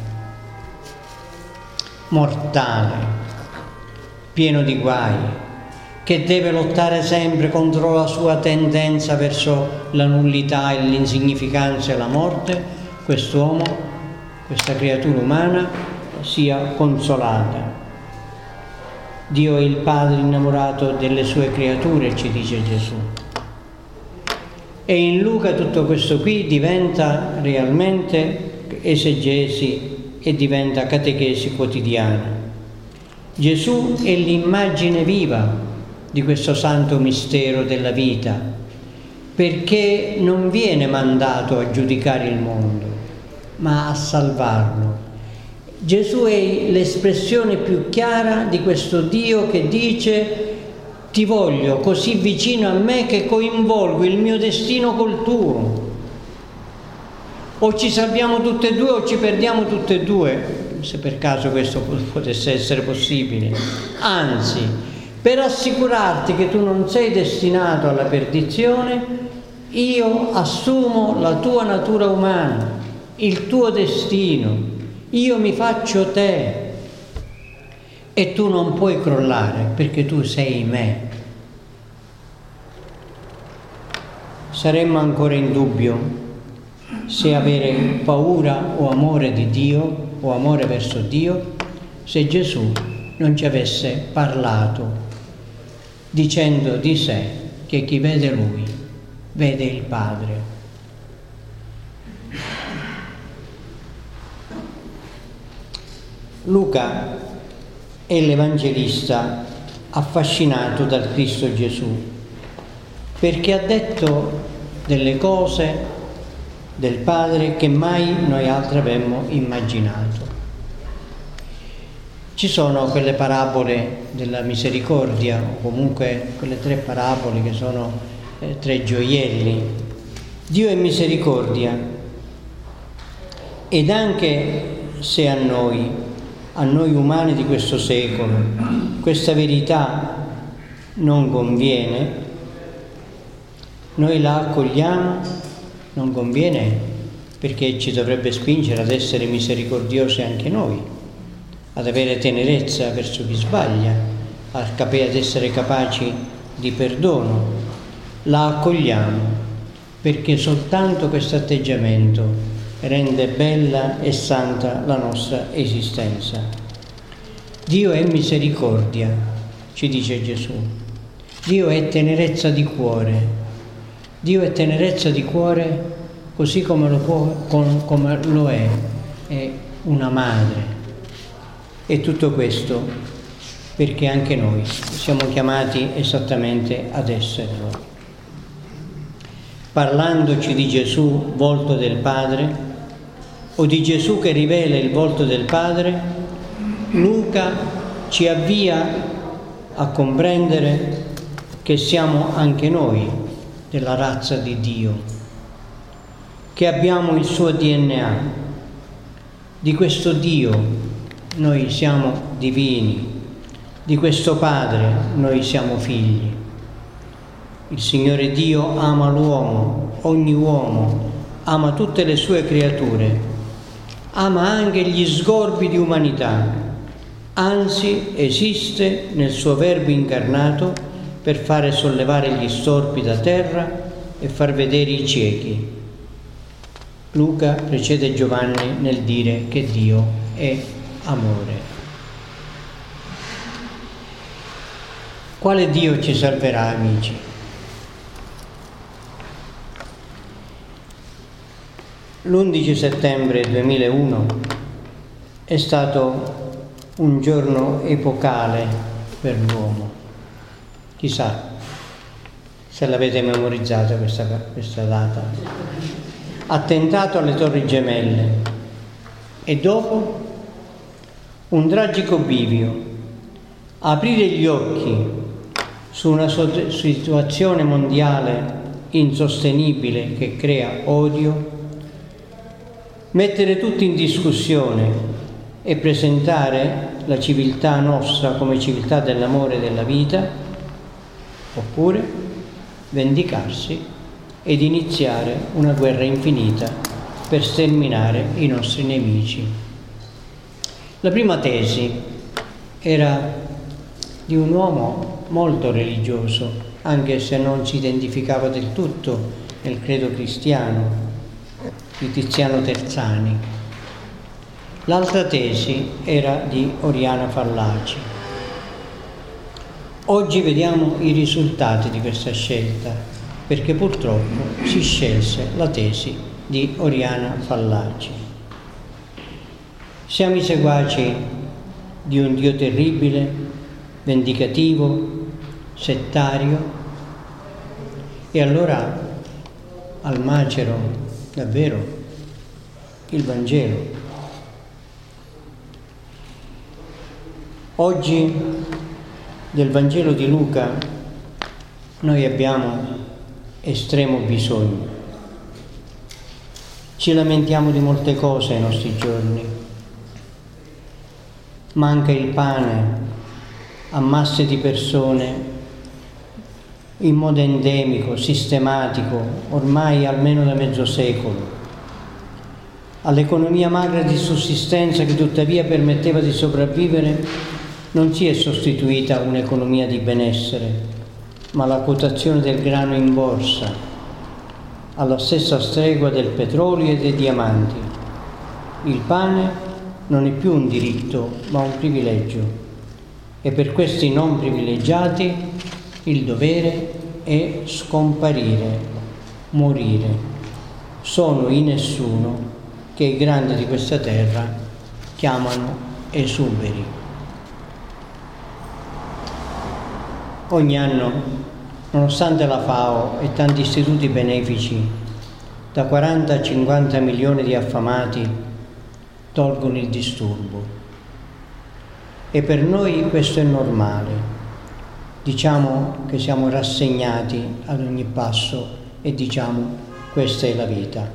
Speaker 2: mortale, pieno di guai, che deve lottare sempre contro la sua tendenza verso la nullità e l'insignificanza e la morte, quest'uomo, questa creatura umana, sia consolata. Dio è il Padre innamorato delle sue creature, ci dice Gesù. E in Luca tutto questo qui diventa realmente esegesi e diventa catechesi quotidiana. Gesù è l'immagine viva di questo santo mistero della vita, perché non viene mandato a giudicare il mondo, ma a salvarlo. Gesù è l'espressione più chiara di questo Dio che dice: ti voglio così vicino a me che coinvolgo il mio destino col tuo. O ci salviamo tutte e due o ci perdiamo tutte e due, se per caso questo potesse essere possibile. Anzi, per assicurarti che tu non sei destinato alla perdizione, io assumo la tua natura umana, il tuo destino, io mi faccio te e tu non puoi crollare perché tu sei me. Saremmo ancora in dubbio se avere paura o amore di Dio o amore verso Dio se Gesù non ci avesse parlato dicendo di sé che chi vede Lui vede il Padre. Luca è l'evangelista affascinato dal Cristo Gesù, perché ha detto delle cose del Padre che mai noi altri avremmo immaginato. Ci sono quelle parabole della misericordia, o comunque quelle tre parabole che sono eh, tre gioielli. Dio è misericordia, ed anche se a noi, a noi umani di questo secolo, questa verità non conviene, noi la accogliamo, non conviene perché ci dovrebbe spingere ad essere misericordiosi anche noi, ad avere tenerezza verso chi sbaglia, ad essere capaci di perdono. La accogliamo perché soltanto questo atteggiamento rende bella e santa la nostra esistenza. Dio è misericordia, ci dice Gesù. Dio è tenerezza di cuore. Dio è tenerezza di cuore così come lo, può, come lo è, è una madre. E tutto questo perché anche noi siamo chiamati esattamente ad esserlo. Parlandoci di Gesù, volto del Padre, o di Gesù che rivela il volto del Padre, Luca ci avvia a comprendere che siamo anche noi della razza di Dio, che abbiamo il suo D N A. Di questo Dio noi siamo divini, Di questo Padre noi siamo figli. Il Signore Dio ama l'uomo, ogni uomo, ama tutte le sue creature, ama anche gli sgorbi di umanità, anzi esiste nel suo Verbo incarnato per fare sollevare gli storpi da terra e far vedere i ciechi. Luca precede Giovanni nel dire che Dio è amore. Quale Dio ci salverà, amici? L'undici settembre duemilauno è stato un giorno epocale per l'uomo. Chissà se l'avete memorizzata questa, questa data. Attentato alle Torri Gemelle e dopo un tragico bivio. Aprire gli occhi su una situazione mondiale insostenibile che crea odio, mettere tutti in discussione e presentare la civiltà nostra come civiltà dell'amore e della vita, oppure vendicarsi ed iniziare una guerra infinita per sterminare i nostri nemici. La prima tesi era di un uomo molto religioso, anche se non si identificava del tutto nel credo cristiano, di Tiziano Terzani. L'altra tesi era di Oriana Fallaci. Oggi vediamo i risultati di questa scelta, perché purtroppo si scelse la tesi di Oriana Fallaci. Siamo i seguaci di un Dio terribile, vendicativo, settario, e allora al macero davvero il Vangelo. Oggi del Vangelo di Luca noi abbiamo estremo bisogno. Ci lamentiamo di molte cose ai nostri giorni. Manca il pane a masse di persone in modo endemico, sistematico, ormai almeno da mezzo secolo. All'economia magra di sussistenza che tuttavia permetteva di sopravvivere non si è sostituita un'economia di benessere, ma la quotazione del grano in borsa, alla stessa stregua del petrolio e dei diamanti. Il pane non è più un diritto, ma un privilegio. E per questi non privilegiati il dovere è scomparire, morire. Sono i nessuno che i grandi di questa terra chiamano esuberi. Ogni anno, nonostante la FAO e tanti istituti benefici, da quaranta a cinquanta milioni di affamati tolgono il disturbo. E per noi questo è normale. Diciamo che siamo rassegnati ad ogni passo e diciamo questa è la vita.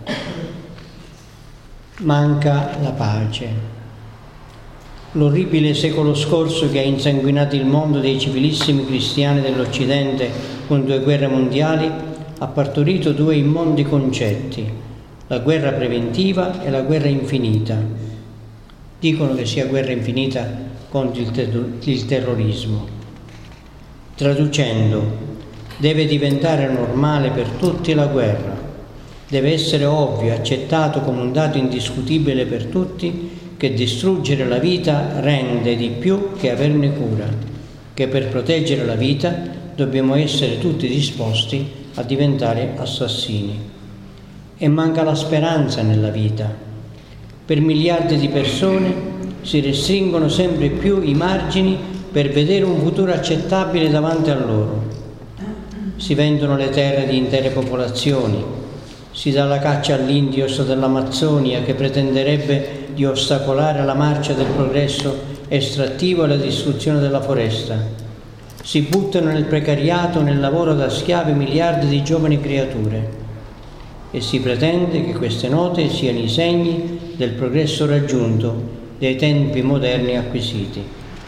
Speaker 2: Manca la pace. L'orribile secolo scorso che ha insanguinato il mondo dei civilissimi cristiani dell'Occidente con due guerre mondiali ha partorito due immondi concetti, la guerra preventiva e la guerra infinita. Dicono che sia guerra infinita contro il, ter- il terrorismo. Traducendo, deve diventare normale per tutti la guerra, deve essere ovvio, accettato come un dato indiscutibile per tutti, che distruggere la vita rende di più che averne cura, che per proteggere la vita dobbiamo essere tutti disposti a diventare assassini. E manca la speranza nella vita. Per miliardi di persone si restringono sempre più i margini per vedere un futuro accettabile davanti a loro. Si vendono le terre di intere popolazioni, si dà la caccia all'indios dell'Amazzonia che pretenderebbe di ostacolare la marcia del progresso estrattivo e la distruzione della foresta. Si buttano nel precariato, nel lavoro da schiavi miliardi di giovani creature e si pretende che queste note siano i segni del progresso raggiunto, dei tempi moderni acquisiti.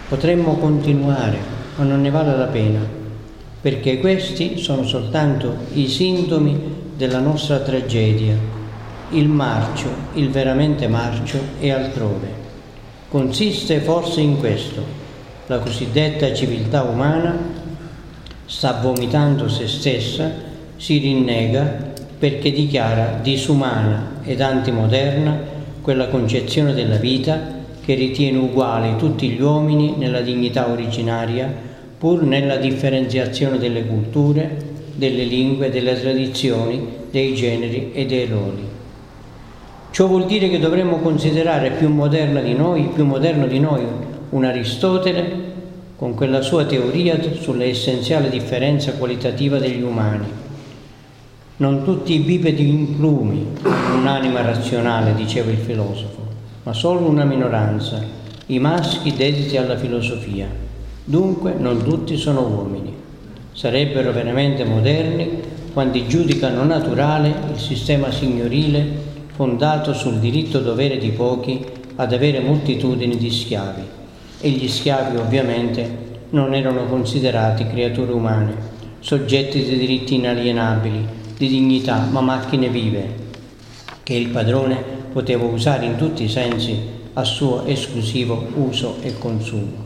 Speaker 2: Potremmo continuare, ma non ne vale la pena, perché questi sono soltanto i sintomi della nostra tragedia. Il marcio, il veramente marcio, è altrove. Consiste forse in questo: la cosiddetta civiltà umana sta vomitando se stessa, si rinnega perché dichiara disumana ed antimoderna quella concezione della vita che ritiene uguali tutti gli uomini nella dignità originaria, pur nella differenziazione delle culture, delle lingue, delle tradizioni, dei generi e dei ruoli. Ciò vuol dire che dovremmo considerare più moderna di noi, più moderno di noi un Aristotele con quella sua teoria sulla essenziale differenza qualitativa degli umani. Non tutti i bipedi implumi hanno un'anima razionale, diceva il filosofo, ma solo una minoranza, i maschi dediti alla filosofia. Dunque non tutti sono uomini. Sarebbero veramente moderni quando giudicano naturale il sistema signorile fondato sul diritto-dovere di pochi ad avere moltitudini di schiavi. E gli schiavi ovviamente non erano considerati creature umane, soggetti di diritti inalienabili, di dignità, ma macchine vive, che il padrone poteva usare in tutti i sensi a suo esclusivo uso e consumo.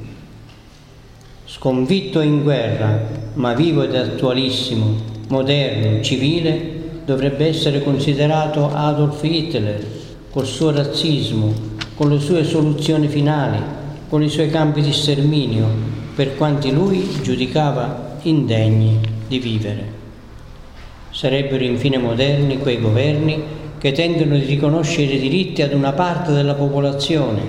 Speaker 2: Sconfitto in guerra, ma vivo ed attualissimo, moderno, civile, dovrebbe essere considerato Adolf Hitler, col suo razzismo, con le sue soluzioni finali, con i suoi campi di sterminio, per quanti lui giudicava indegni di vivere. Sarebbero infine moderni quei governi che tendono di riconoscere i diritti ad una parte della popolazione,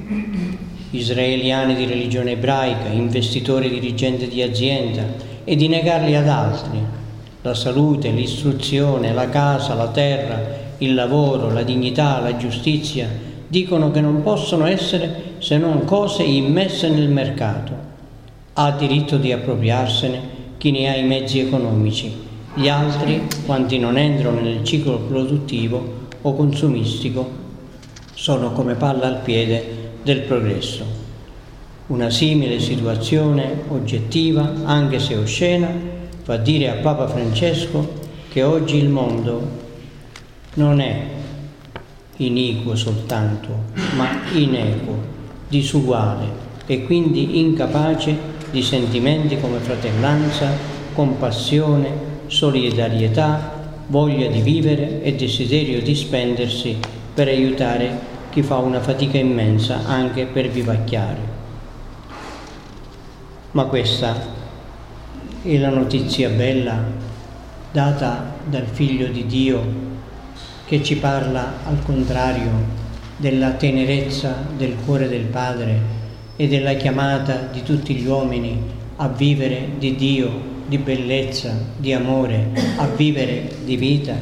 Speaker 2: israeliani di religione ebraica, investitori dirigenti di azienda, e di negarli ad altri: la salute, l'istruzione, la casa, la terra, il lavoro, la dignità, la giustizia. Dicono che non possono essere se non cose immesse nel mercato. Ha diritto di appropriarsene chi ne ha i mezzi economici. Gli altri, quanti non entrano nel ciclo produttivo o consumistico, sono come palla al piede del progresso. Una simile situazione oggettiva, anche se oscena, fa dire a Papa Francesco che oggi il mondo non è iniquo soltanto, ma inequo, disuguale e quindi incapace di sentimenti come fratellanza, compassione, solidarietà, voglia di vivere e desiderio di spendersi per aiutare chi fa una fatica immensa anche per vivacchiare. Ma questa è la notizia bella data dal Figlio di Dio, che ci parla al contrario della tenerezza del cuore del Padre e della chiamata di tutti gli uomini a vivere di Dio, di bellezza, di amore, a vivere di vita.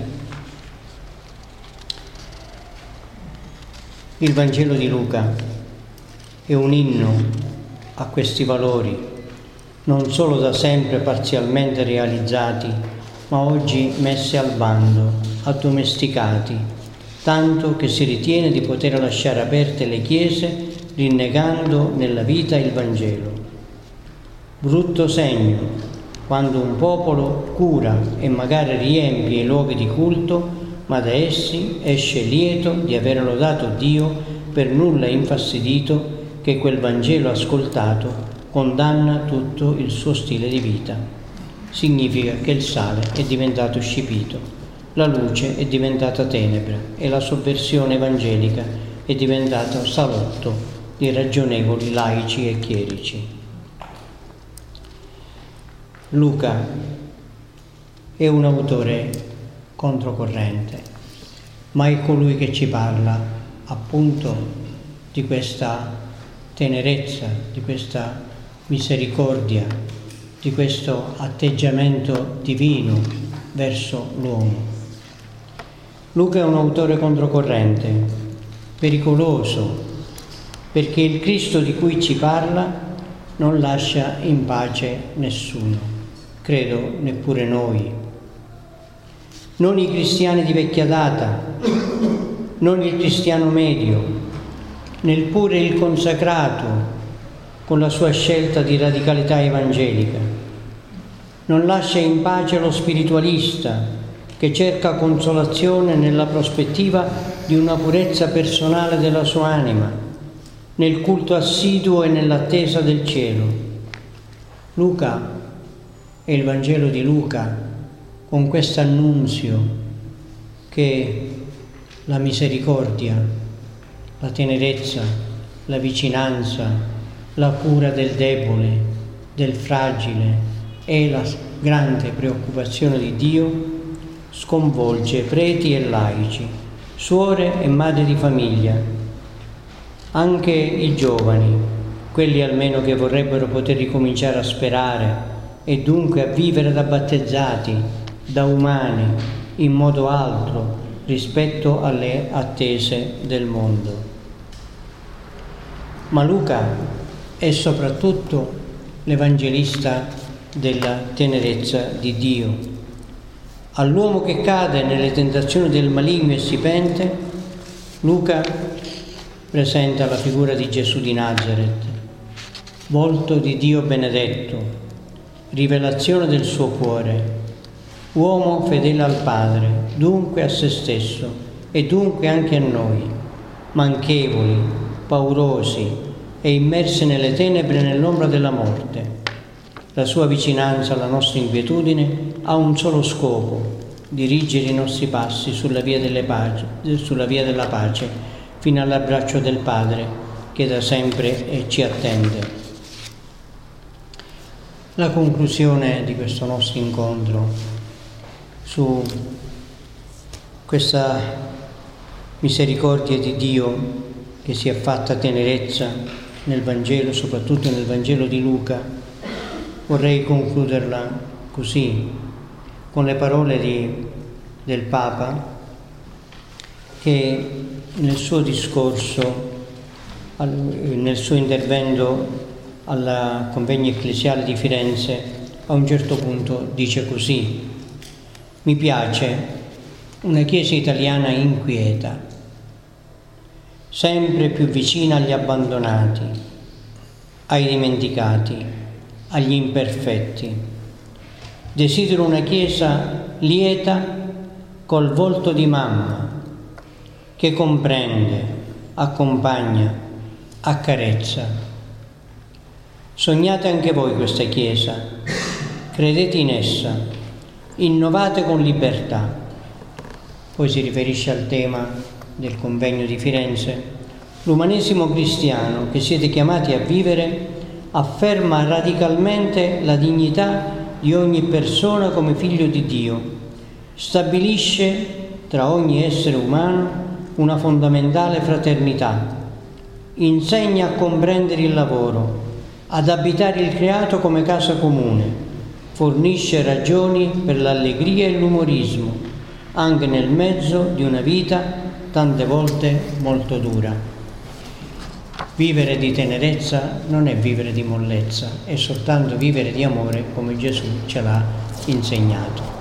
Speaker 2: Il Vangelo di Luca è un inno a questi valori, non solo da sempre parzialmente realizzati, ma oggi messi al bando, addomesticati, tanto che si ritiene di poter lasciare aperte le chiese rinnegando nella vita il Vangelo. Brutto segno quando un popolo cura e magari riempie i luoghi di culto, ma da essi esce lieto di aver lodato Dio, per nulla infastidito che quel Vangelo ascoltato condanna tutto il suo stile di vita. Significa che il sale è diventato scipito, la luce è diventata tenebra e la sovversione evangelica è diventata salotto di ragionevoli laici e chierici. Luca è un autore controcorrente, ma è colui che ci parla appunto di questa tenerezza, di questa misericordia, di questo atteggiamento divino verso l'uomo. Luca è un autore controcorrente, pericoloso, perché il Cristo di cui ci parla non lascia in pace nessuno. Credo neppure noi. Non i cristiani di vecchia data, non il cristiano medio, neppure il consacrato, con la sua scelta di radicalità evangelica. Non lascia in pace lo spiritualista che cerca consolazione nella prospettiva di una purezza personale della sua anima, nel culto assiduo e nell'attesa del cielo. Luca e il Vangelo di Luca, con questo annunzio che la misericordia, la tenerezza, la vicinanza, la cura del debole, del fragile e la grande preoccupazione di Dio sconvolge preti e laici, suore e madri di famiglia, anche i giovani, quelli almeno che vorrebbero poter ricominciare a sperare e dunque a vivere da battezzati, da umani, in modo altro rispetto alle attese del mondo. Ma Luca è soprattutto l'evangelista della tenerezza di Dio. All'uomo che cade nelle tentazioni del maligno e si pente, Luca presenta la figura di Gesù di Nazaret, volto di Dio benedetto, rivelazione del suo cuore, uomo fedele al Padre, dunque a se stesso e dunque anche a noi, manchevoli, paurosi e immersi nelle tenebre e nell'ombra della morte. La sua vicinanza alla nostra inquietudine ha un solo scopo: dirigere i nostri passi sulla via, delle pace, sulla via della pace fino all'abbraccio del Padre che da sempre ci attende. La conclusione di questo nostro incontro su questa misericordia di Dio che si è fatta tenerezza nel Vangelo, soprattutto nel Vangelo di Luca, vorrei concluderla così, con le parole di, del Papa, che nel suo discorso, al, nel suo intervento al convegno ecclesiale di Firenze, a un certo punto dice così: mi piace una Chiesa italiana inquieta, sempre più vicina agli abbandonati, ai dimenticati, agli imperfetti. Desidero una Chiesa lieta col volto di mamma, che comprende, accompagna, accarezza. Sognate anche voi questa Chiesa, credete in essa, innovate con libertà. Poi si riferisce al tema del convegno di Firenze. L'umanesimo cristiano che siete chiamati a vivere afferma radicalmente la dignità di ogni persona come figlio di Dio, stabilisce tra ogni essere umano una fondamentale fraternità, insegna a comprendere il lavoro, ad abitare il creato come casa comune, fornisce ragioni per l'allegria e l'umorismo, anche nel mezzo di una vita tante volte molto dura. Vivere di tenerezza non è vivere di mollezza, è soltanto vivere di amore come Gesù ce l'ha insegnato.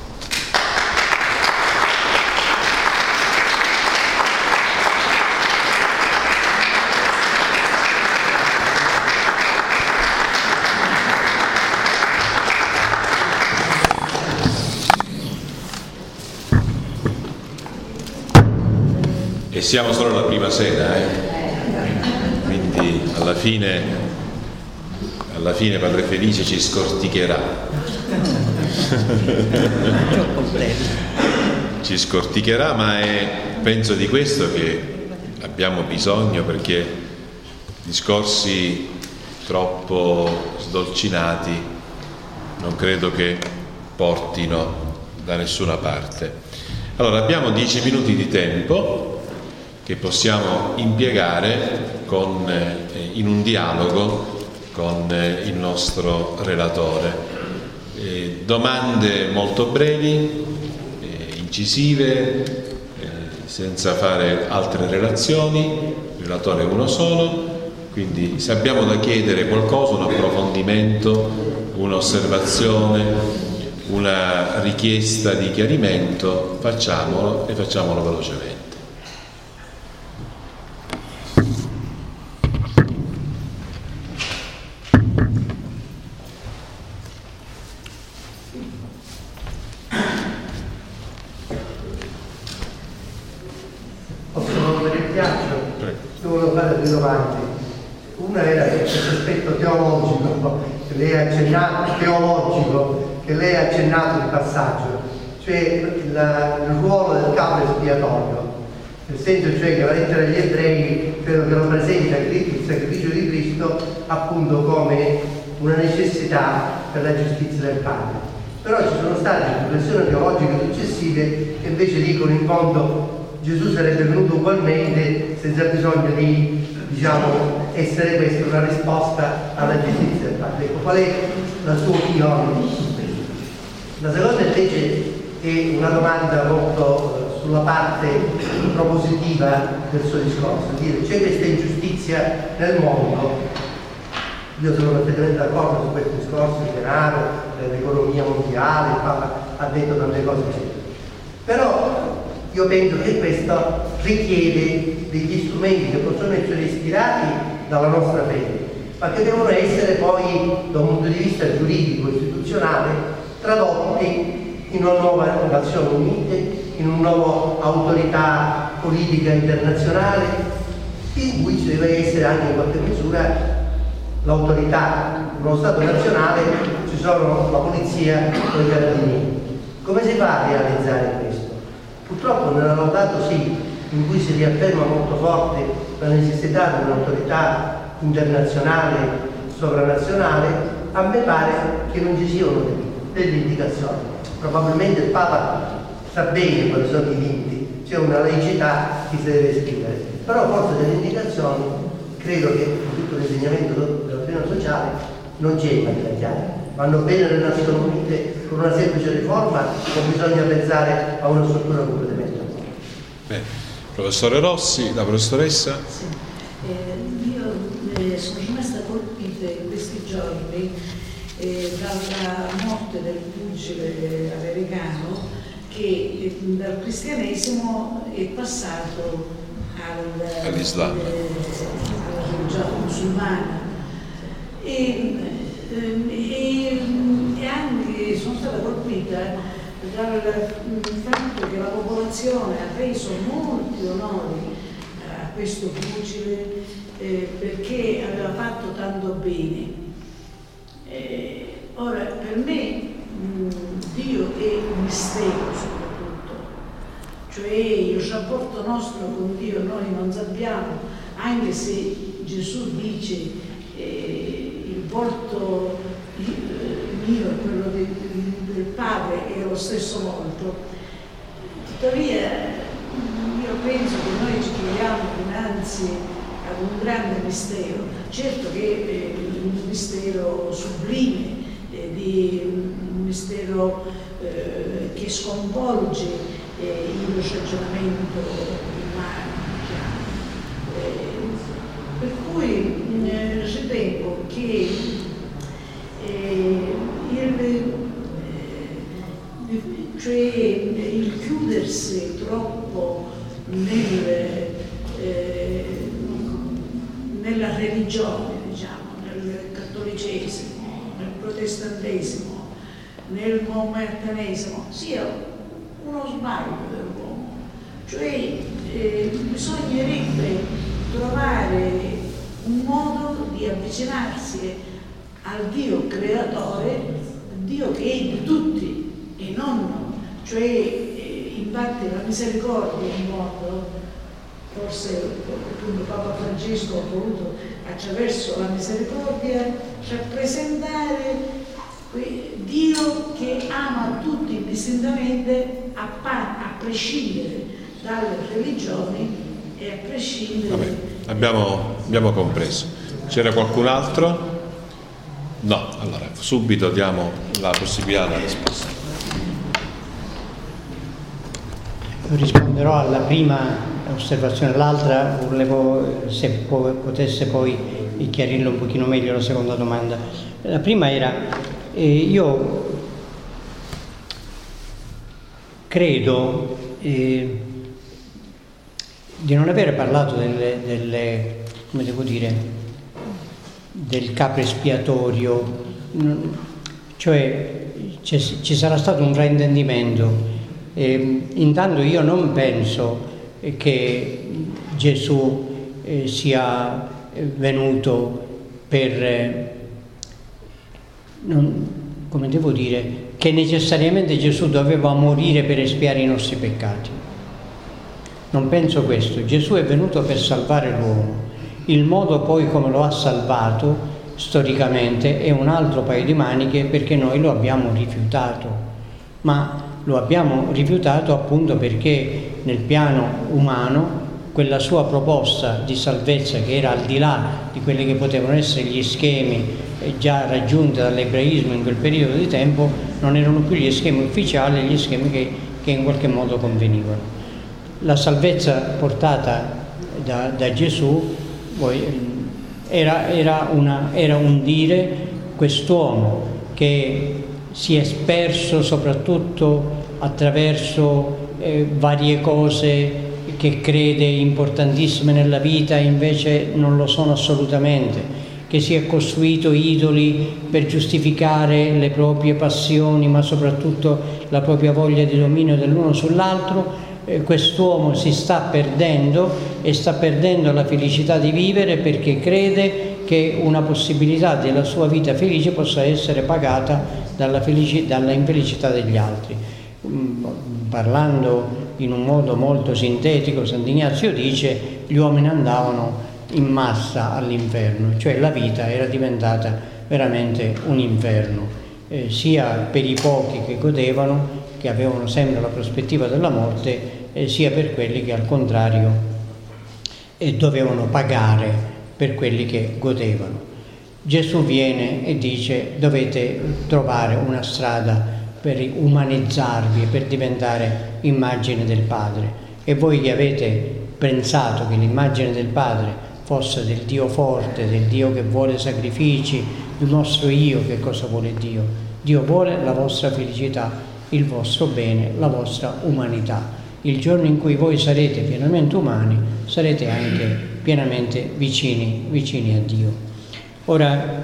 Speaker 1: E siamo solo alla prima sera, eh? Quindi alla fine, alla fine Padre Felice ci scorticherà. Ci scorticherà, ma è penso di questo che abbiamo bisogno, perché discorsi troppo sdolcinati non credo che portino da nessuna parte. Allora abbiamo dieci minuti di tempo che possiamo impiegare con, eh, in un dialogo con eh, il nostro relatore. Eh, domande molto brevi, eh, incisive, eh, senza fare altre relazioni, il relatore è uno solo, quindi se abbiamo da chiedere qualcosa, un approfondimento, un'osservazione, una richiesta di chiarimento, facciamolo e facciamolo velocemente.
Speaker 3: due domande. Una era questo aspetto teologico che lei ha accennato, teologico che lei ha accennato di passaggio, cioè il, il ruolo del capo espiatorio, nel senso cioè che la lettera agli ebrei credo che lo presenta il sacrificio di Cristo appunto come una necessità per la giustizia del Padre. Però ci sono state riflessioni teologiche successive che invece dicono in fondo Gesù sarebbe venuto ugualmente senza bisogno di, diciamo, essere questa una risposta alla giustizia del Padre. Ecco, qual è la sua opinione su questo? La seconda invece è una domanda molto sulla parte propositiva del suo discorso, dire c'è questa ingiustizia nel mondo. Io sono perfettamente d'accordo su questo discorso, il denaro, l'economia mondiale, il Papa ha detto tante cose eccetera. Però io penso che questo richiede degli strumenti che possono essere ispirati dalla nostra fede, ma che devono essere poi, da un punto di vista giuridico istituzionale, tradotti in una nuova Nazioni Unite, in una nuova autorità politica internazionale, in cui ci deve essere anche in qualche misura l'autorità. In uno Stato nazionale ci sono la polizia o i carabinieri. Come si fa a realizzare questo? Purtroppo nella Laudato Si, in cui si riafferma molto forte la necessità di un'autorità internazionale, sovranazionale, a me pare che non ci siano delle indicazioni. Probabilmente il Papa sa bene quali sono i limiti, c'è una laicità che si deve esprimere, però forse delle indicazioni credo che in tutto l'insegnamento della dottrina sociale non c'è in maniera chiara. Vanno bene le Nazioni Unite con una semplice riforma o bisogna pensare a una struttura completamente nuova?
Speaker 1: Bene. Professore Rossi, la professoressa?
Speaker 4: Sì. Eh, io eh, sono rimasta colpita in questi giorni eh, dalla morte del pugile americano che eh, dal cristianesimo è passato al,
Speaker 1: all'Islam,
Speaker 4: eh, alla religione musulmana. E, E, e anche sono stata colpita dal fatto che la popolazione ha reso molti onori a questo pugile eh, perché aveva fatto tanto bene. Eh, ora, per me mh, Dio è un mistero soprattutto, cioè il rapporto nostro con Dio noi non sappiamo, anche se Gesù dice eh, il volto mio e quello del, del Padre è lo stesso volto. Tuttavia io penso che noi ci troviamo dinanzi ad un grande mistero, certo che è un mistero sublime, eh, di, un mistero eh, che sconvolge eh, il ragionamento umano, diciamo. Eh, per cui eh, ritengo che eh, il, eh, cioè, il chiudersi troppo nel, eh, nella religione, diciamo, nel cattolicesimo, nel protestantesimo, nel maomettanesimo, sia uno sbaglio dell'uomo. Cioè eh, bisognerebbe trovare un modo di avvicinarsi al Dio creatore, Dio che è di tutti e non, cioè eh, infatti la misericordia in modo, forse appunto Papa Francesco ha voluto attraverso la misericordia rappresentare Dio che ama tutti indistintamente a, a prescindere dalle religioni e a prescindere.
Speaker 1: Vabbè, abbiamo, abbiamo compreso. C'era qualcun altro? No, allora subito diamo la possibilità alla risposta.
Speaker 2: Risponderò alla prima osservazione, l'altra volevo se potesse poi chiarirlo un pochino meglio la seconda domanda. La prima era eh, io credo eh, di non aver parlato delle, delle come devo dire, del capo espiatorio, cioè ci sarà stato un fraintendimento. Eh, intanto io non penso che Gesù eh, sia venuto per, eh, non, come devo dire, che necessariamente Gesù doveva morire per espiare i nostri peccati. Non penso questo. Gesù è venuto per salvare l'uomo. Il modo poi come lo ha salvato storicamente è un altro paio di maniche, perché noi lo abbiamo rifiutato, ma lo abbiamo rifiutato appunto perché nel piano umano quella sua proposta di salvezza, che era al di là di quelli che potevano essere gli schemi già raggiunti dall'ebraismo in quel periodo di tempo, non erano più gli schemi ufficiali, gli schemi che, che in qualche modo convenivano. La salvezza portata da, da Gesù era, era, una, era un dire: quest'uomo che si è sperso soprattutto attraverso eh, varie cose che crede importantissime nella vita, invece non lo sono assolutamente, che si è costruito idoli per giustificare le proprie passioni, ma soprattutto la propria voglia di dominio dell'uno sull'altro. Eh, quest'uomo si sta perdendo e sta perdendo la felicità di vivere perché crede che una possibilità della sua vita felice possa essere pagata dalla, felici- dalla infelicità degli altri. Mm, parlando in un modo molto sintetico, Sant'Ignazio dice: gli uomini andavano in massa all'inferno, cioè la vita era diventata veramente un inferno, eh, sia per i pochi che godevano, che avevano sempre la prospettiva della morte, eh, sia per quelli che al contrario eh, dovevano pagare per quelli che godevano. Gesù viene e dice: dovete trovare una strada per umanizzarvi e per diventare immagine del Padre. E voi che avete pensato che l'immagine del Padre fosse del Dio forte, del Dio che vuole sacrifici, il nostro io, che cosa vuole Dio? Dio vuole la vostra felicità, il vostro bene, la vostra umanità. Il giorno in cui voi sarete pienamente umani, sarete anche pienamente vicini, vicini a Dio. Ora,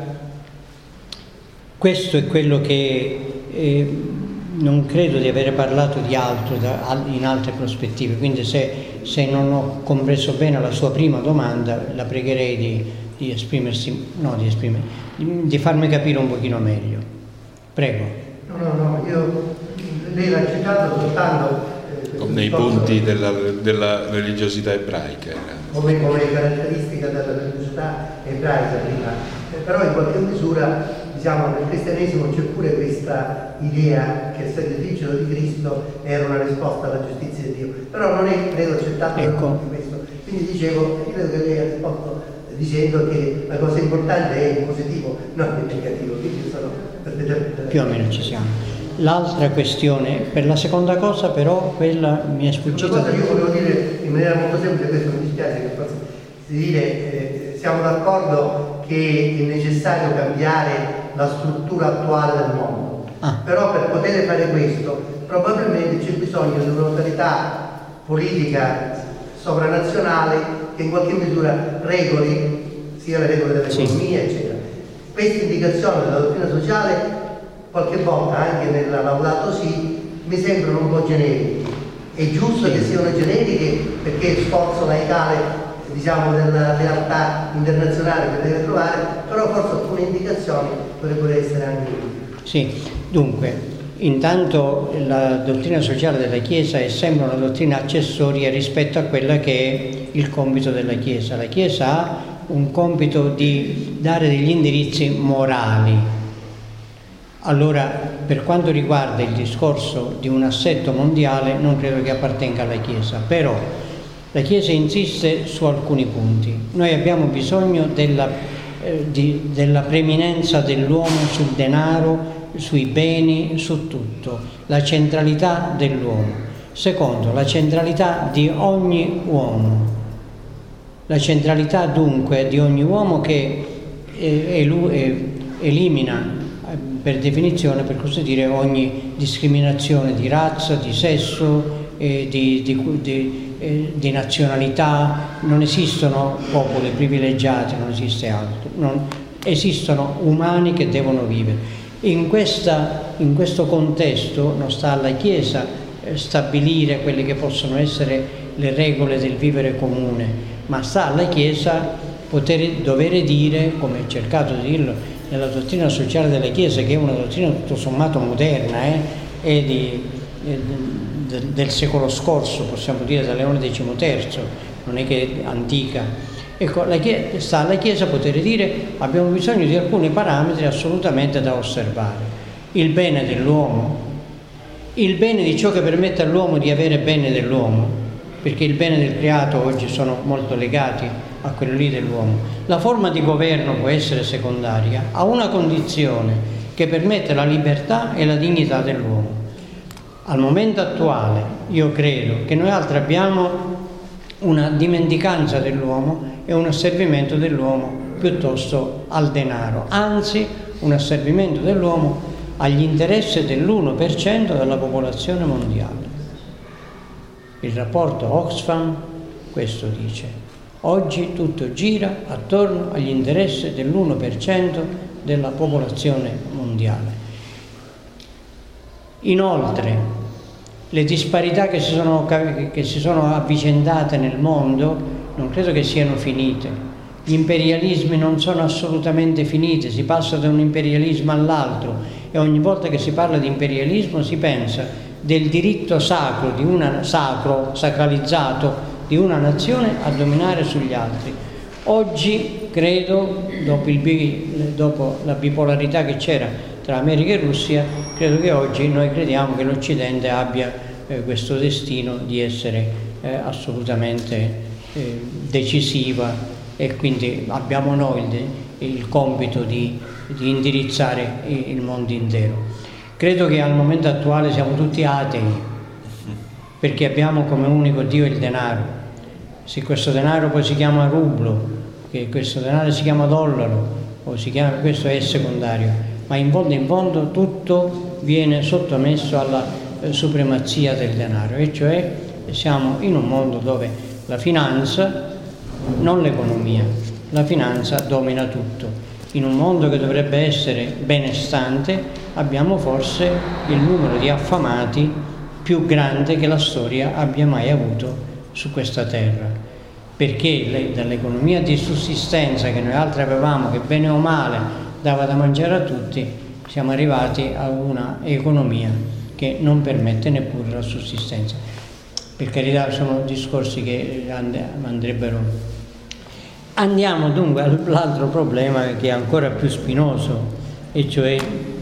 Speaker 2: questo è quello che eh, non credo di avere parlato di altro da, in altre prospettive, quindi se, se non ho compreso bene la sua prima domanda, la pregherei di, di esprimersi, no di esprimersi, di, di farmi capire un pochino meglio. Prego.
Speaker 3: No, no, no, io lei l'ha citato soltanto eh,
Speaker 1: nei punti della, della religiosità ebraica.
Speaker 3: Come, come caratteristica della religiosità ebraica prima, eh, però in qualche misura diciamo nel cristianesimo c'è pure questa idea che il sacrificio di Cristo era una risposta alla giustizia di Dio, però non è credo accettato
Speaker 2: ecco.
Speaker 3: di questo, quindi dicevo, credo che lei ha risposto dicendo che la cosa importante è il positivo, non il negativo, quindi sono perfettamente
Speaker 2: più o meno ci siamo. L'altra questione, per la seconda cosa però, quella mi è sfuggita.
Speaker 3: Una cosa io volevo dire in maniera molto semplice, questo mi dispiace che forse si dire, eh, siamo d'accordo che è necessario cambiare la struttura attuale del mondo, ah. però per poter fare questo probabilmente c'è bisogno di un'autorità politica sovranazionale che in qualche misura regoli sia le regole dell'economia, sì. eccetera. Questa indicazione della dottrina sociale qualche volta anche nella Laudato Si mi sembrano un po' generiche. È giusto sì. che siano generiche perché il sforzo laicale diciamo della realtà internazionale che deve trovare, però forse alcune indicazioni potrebbero essere anche utili.
Speaker 2: Sì, dunque, intanto la dottrina sociale della Chiesa è sempre una dottrina accessoria rispetto a quella che è il compito della Chiesa. La Chiesa ha un compito di dare degli indirizzi morali. Allora, per quanto riguarda il discorso di un assetto mondiale, non credo che appartenga alla Chiesa, però la Chiesa insiste su alcuni punti. Noi abbiamo bisogno della, eh, di, della preeminenza dell'uomo sul denaro, sui beni, su tutto, la centralità dell'uomo. Secondo, la centralità di ogni uomo. La centralità dunque di ogni uomo che eh, eh, elimina per definizione, per così dire, ogni discriminazione di razza, di sesso, eh, di, di, di, eh, di nazionalità. Non esistono popoli privilegiati, non esiste altro, non, esistono umani che devono vivere. In, questa, in questo contesto non sta alla Chiesa eh, stabilire quelli che possono essere le regole del vivere comune, ma sta alla Chiesa poter, dover dire, come è cercato di dirlo nella dottrina sociale della Chiesa, che è una dottrina tutto sommato moderna, eh, è di, è de, del secolo scorso, possiamo dire da Leone decimoterzo, non è che è antica. Ecco, la Chiesa, sta alla Chiesa poter dire abbiamo bisogno di alcuni parametri assolutamente da osservare. Il bene dell'uomo, il bene di ciò che permette all'uomo di avere bene dell'uomo, perché il bene del creato oggi sono molto legati a quello lì dell'uomo. La forma di governo può essere secondaria a una condizione che permette la libertà e la dignità dell'uomo. Al momento attuale io credo che noi altri abbiamo una dimenticanza dell'uomo e un asservimento dell'uomo piuttosto al denaro, anzi un asservimento dell'uomo agli interessi dell'uno per cento della popolazione mondiale. Il rapporto Oxfam questo dice: oggi tutto gira attorno agli interessi dell'uno per cento della popolazione mondiale. Inoltre, le disparità che si, sono, che si sono avvicendate nel mondo non credo che siano finite. Gli imperialismi non sono assolutamente finiti, si passa da un imperialismo all'altro e ogni volta che si parla di imperialismo si pensa del diritto sacro, di una, sacro, sacralizzato di una nazione a dominare sugli altri. Oggi credo, dopo, il, dopo la bipolarità che c'era tra America e Russia, credo che oggi noi crediamo che l'Occidente abbia eh, questo destino di essere eh, assolutamente eh, decisiva, e quindi abbiamo noi il, il compito di, di indirizzare il mondo intero. Credo che al momento attuale siamo tutti atei, perché abbiamo come unico Dio il denaro. Se questo denaro poi si chiama rublo, che questo denaro si chiama dollaro, o si chiama, questo è secondario, ma in fondo in fondo tutto viene sottomesso alla eh, supremazia del denaro, e cioè siamo in un mondo dove la finanza, non l'economia, la finanza domina tutto. In un mondo che dovrebbe essere benestante abbiamo forse il numero di affamati più grande che la storia abbia mai avuto su questa terra, perché le, dall'economia di sussistenza che noi altri avevamo, che bene o male dava da mangiare a tutti, siamo arrivati a una economia che non permette neppure la sussistenza. Per carità, sono discorsi che andrebbero. Andiamo dunque all'altro problema che è ancora più spinoso, e cioè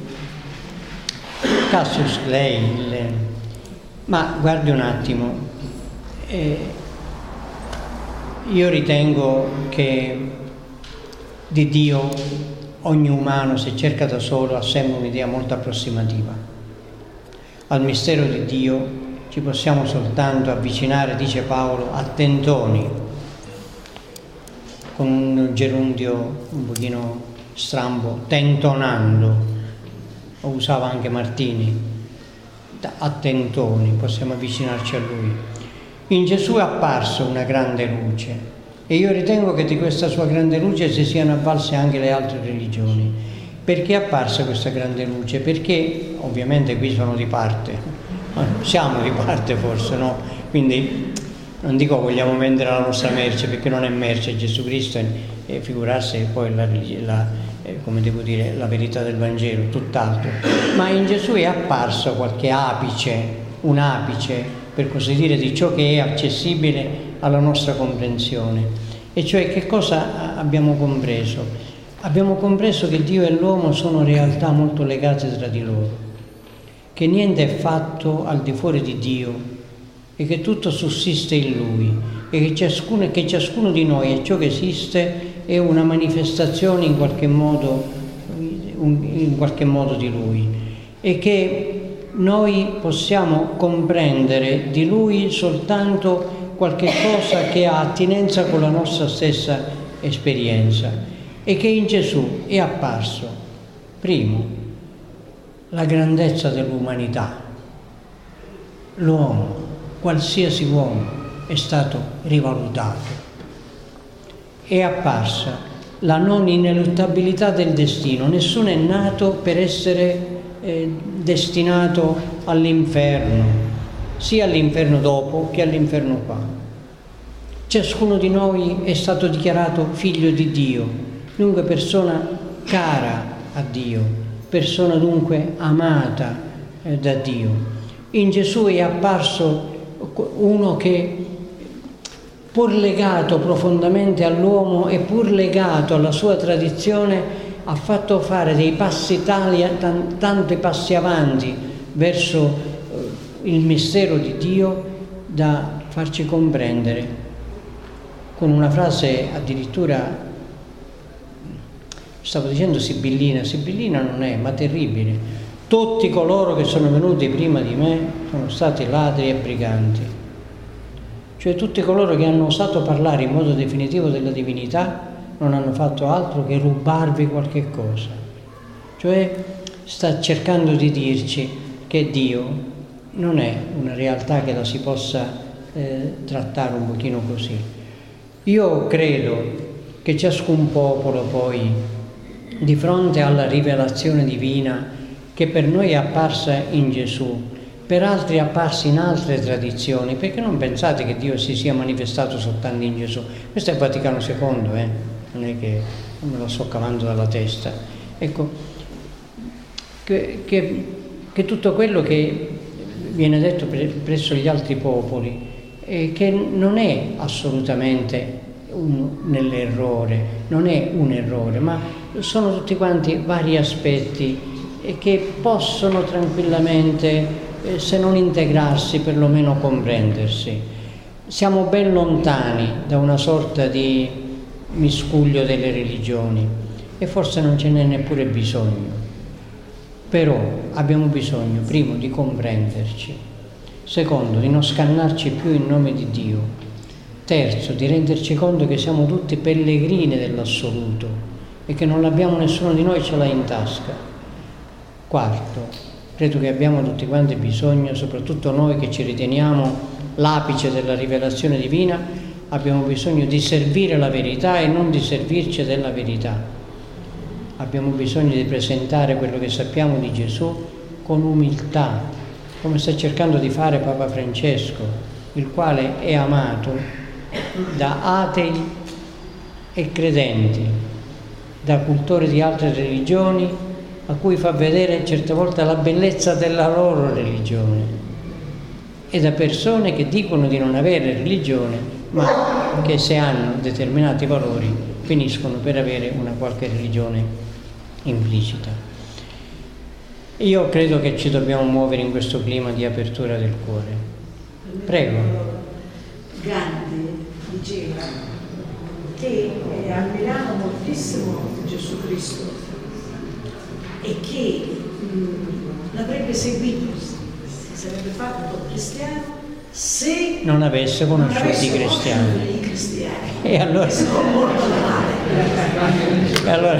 Speaker 2: Cassius Clay. Il... Ma guardi un attimo, eh, io ritengo che di Dio ogni umano, se cerca da solo, ha sempre un'idea molto approssimativa. Al mistero di Dio ci possiamo soltanto avvicinare, dice Paolo, a tentoni, con un gerundio un pochino strambo, tentonando, lo usava anche Martini, a tentoni possiamo avvicinarci a Lui. In Gesù è apparsa una grande luce, e io ritengo che di questa sua grande luce si siano avvalse anche le altre religioni. Perché è apparsa questa grande luce? Perché, ovviamente qui sono di parte, siamo di parte forse, no? Quindi non dico vogliamo vendere la nostra merce, perché non è merce, Gesù Cristo, e figurarsi poi la, la, eh, come devo dire, la verità del Vangelo, tutt'altro. Ma in Gesù è apparso qualche apice, un apice, per così dire, di ciò che è accessibile alla nostra comprensione. E cioè, che cosa abbiamo compreso? Abbiamo compreso che Dio e l'uomo sono realtà molto legate tra di loro, che niente è fatto al di fuori di Dio, e che tutto sussiste in Lui, e che ciascuno, che ciascuno di noi e ciò che esiste è una manifestazione in qualche modo, in qualche modo di Lui, e che noi possiamo comprendere di Lui soltanto qualche cosa che ha attinenza con la nostra stessa esperienza, e che in Gesù è apparso, primo, la grandezza dell'umanità. L'uomo, qualsiasi uomo, è stato rivalutato. È apparsa la non ineluttabilità del destino. Nessuno è nato per essere eh, destinato all'inferno, sia all'inferno dopo che all'inferno qua. ciascuno di noi è stato dichiarato figlio di Dio, dunque persona cara a Dio, persona dunque amata eh, da Dio. In Gesù è apparso uno che, pur legato profondamente all'uomo e pur legato alla sua tradizione, ha fatto fare dei passi tali, tanti passi avanti verso il mistero di Dio, da farci comprendere con una frase addirittura, stavo dicendo sibillina, sibillina non è, ma terribile: tutti coloro che sono venuti prima di me sono stati ladri e briganti. Cioè tutti coloro che hanno osato parlare in modo definitivo della divinità non hanno fatto altro che rubarvi qualche cosa. Cioè sta cercando di dirci che Dio non è una realtà che la si possa eh, trattare un pochino così. Io credo che ciascun popolo poi, di fronte alla rivelazione divina che per noi è apparsa in Gesù, per altri è apparsa in altre tradizioni, perché non pensate che Dio si sia manifestato soltanto in Gesù. Questo è il Vaticano secondo, eh? Non è che me lo sto cavando dalla testa. Ecco, che, che, che tutto quello che viene detto pre, presso gli altri popoli, eh, che non è assolutamente un, nell'errore, non è un errore, ma sono tutti quanti vari aspetti eh, che possono tranquillamente, eh, se non integrarsi, perlomeno comprendersi. Siamo ben lontani da una sorta di miscuglio delle religioni e forse non ce n'è neppure bisogno, però abbiamo bisogno, primo, di comprenderci, secondo, di non scannarci più in nome di Dio, terzo, di renderci conto che siamo tutti pellegrini dell'assoluto e che non l'abbiamo, nessuno di noi ce l'ha in tasca, quarto, credo che abbiamo tutti quanti bisogno, soprattutto noi che ci riteniamo l'apice della rivelazione divina, abbiamo bisogno di servire la verità e non di servirci della verità. Abbiamo bisogno di presentare quello che sappiamo di Gesù con umiltà, come sta cercando di fare Papa Francesco, il quale è amato da atei e credenti, da cultori di altre religioni, a cui fa vedere certe volte la bellezza della loro religione, e da persone che dicono di non avere religione, ma che se hanno determinati valori finiscono per avere una qualche religione implicita. Io credo che ci dobbiamo muovere in questo clima di apertura del cuore. Prego.
Speaker 4: Gandhi diceva che ammirava moltissimo Gesù Cristo e che mh, l'avrebbe seguito, si sarebbe fatto cristiano se
Speaker 2: non avesse conosciuto
Speaker 4: non avesse
Speaker 2: i cristiani.
Speaker 4: I cristiani.
Speaker 2: E allora,
Speaker 4: e molto male.
Speaker 2: E allora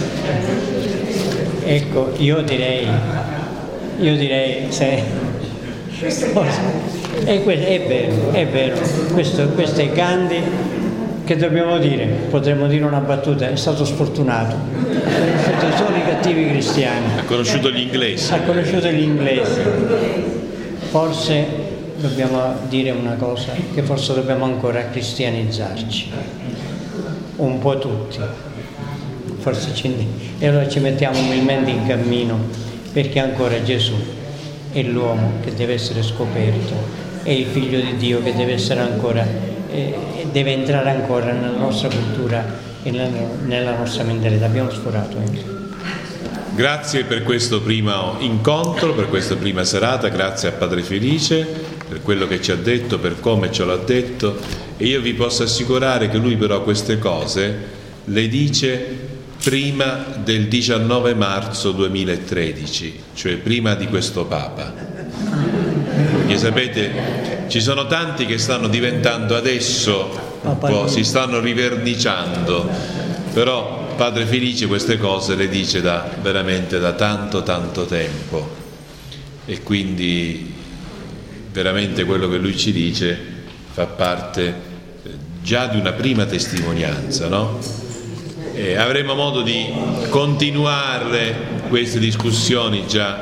Speaker 2: ecco, io direi, io direi se
Speaker 4: Questo è
Speaker 2: è, è vero, è vero, questo, questo è Gandhi, che dobbiamo dire, potremmo dire una battuta, è stato sfortunato, perché sono i cattivi cristiani.
Speaker 1: Ha conosciuto gli inglesi.
Speaker 2: Ha conosciuto gli inglesi. Forse dobbiamo dire una cosa, che forse dobbiamo ancora cristianizzarci, un po' tutti, forse ci, e allora ci mettiamo umilmente in cammino, perché ancora Gesù è l'uomo che deve essere scoperto, è il figlio di Dio che deve essere ancora, eh, deve entrare ancora nella nostra cultura e nella, nella nostra mentalità. Abbiamo sforato. Eh.
Speaker 1: Grazie per questo primo incontro, per questa prima serata, grazie a Padre Felice per quello che ci ha detto, per come ce l'ha detto, e io vi posso assicurare che lui però queste cose le dice prima del diciannove marzo duemilatredici, cioè prima di questo Papa. Perché sapete, ci sono tanti che stanno diventando adesso un po', si stanno riverniciando, però Padre Felice queste cose le dice da veramente da tanto tanto tempo, e quindi veramente quello che lui ci dice fa parte già di una prima testimonianza, no? E avremo modo di continuare queste discussioni già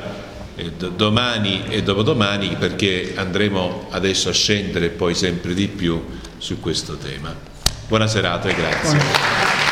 Speaker 1: domani e dopodomani, perché andremo adesso a scendere poi sempre di più su questo tema. Buona serata e grazie.
Speaker 2: Buona.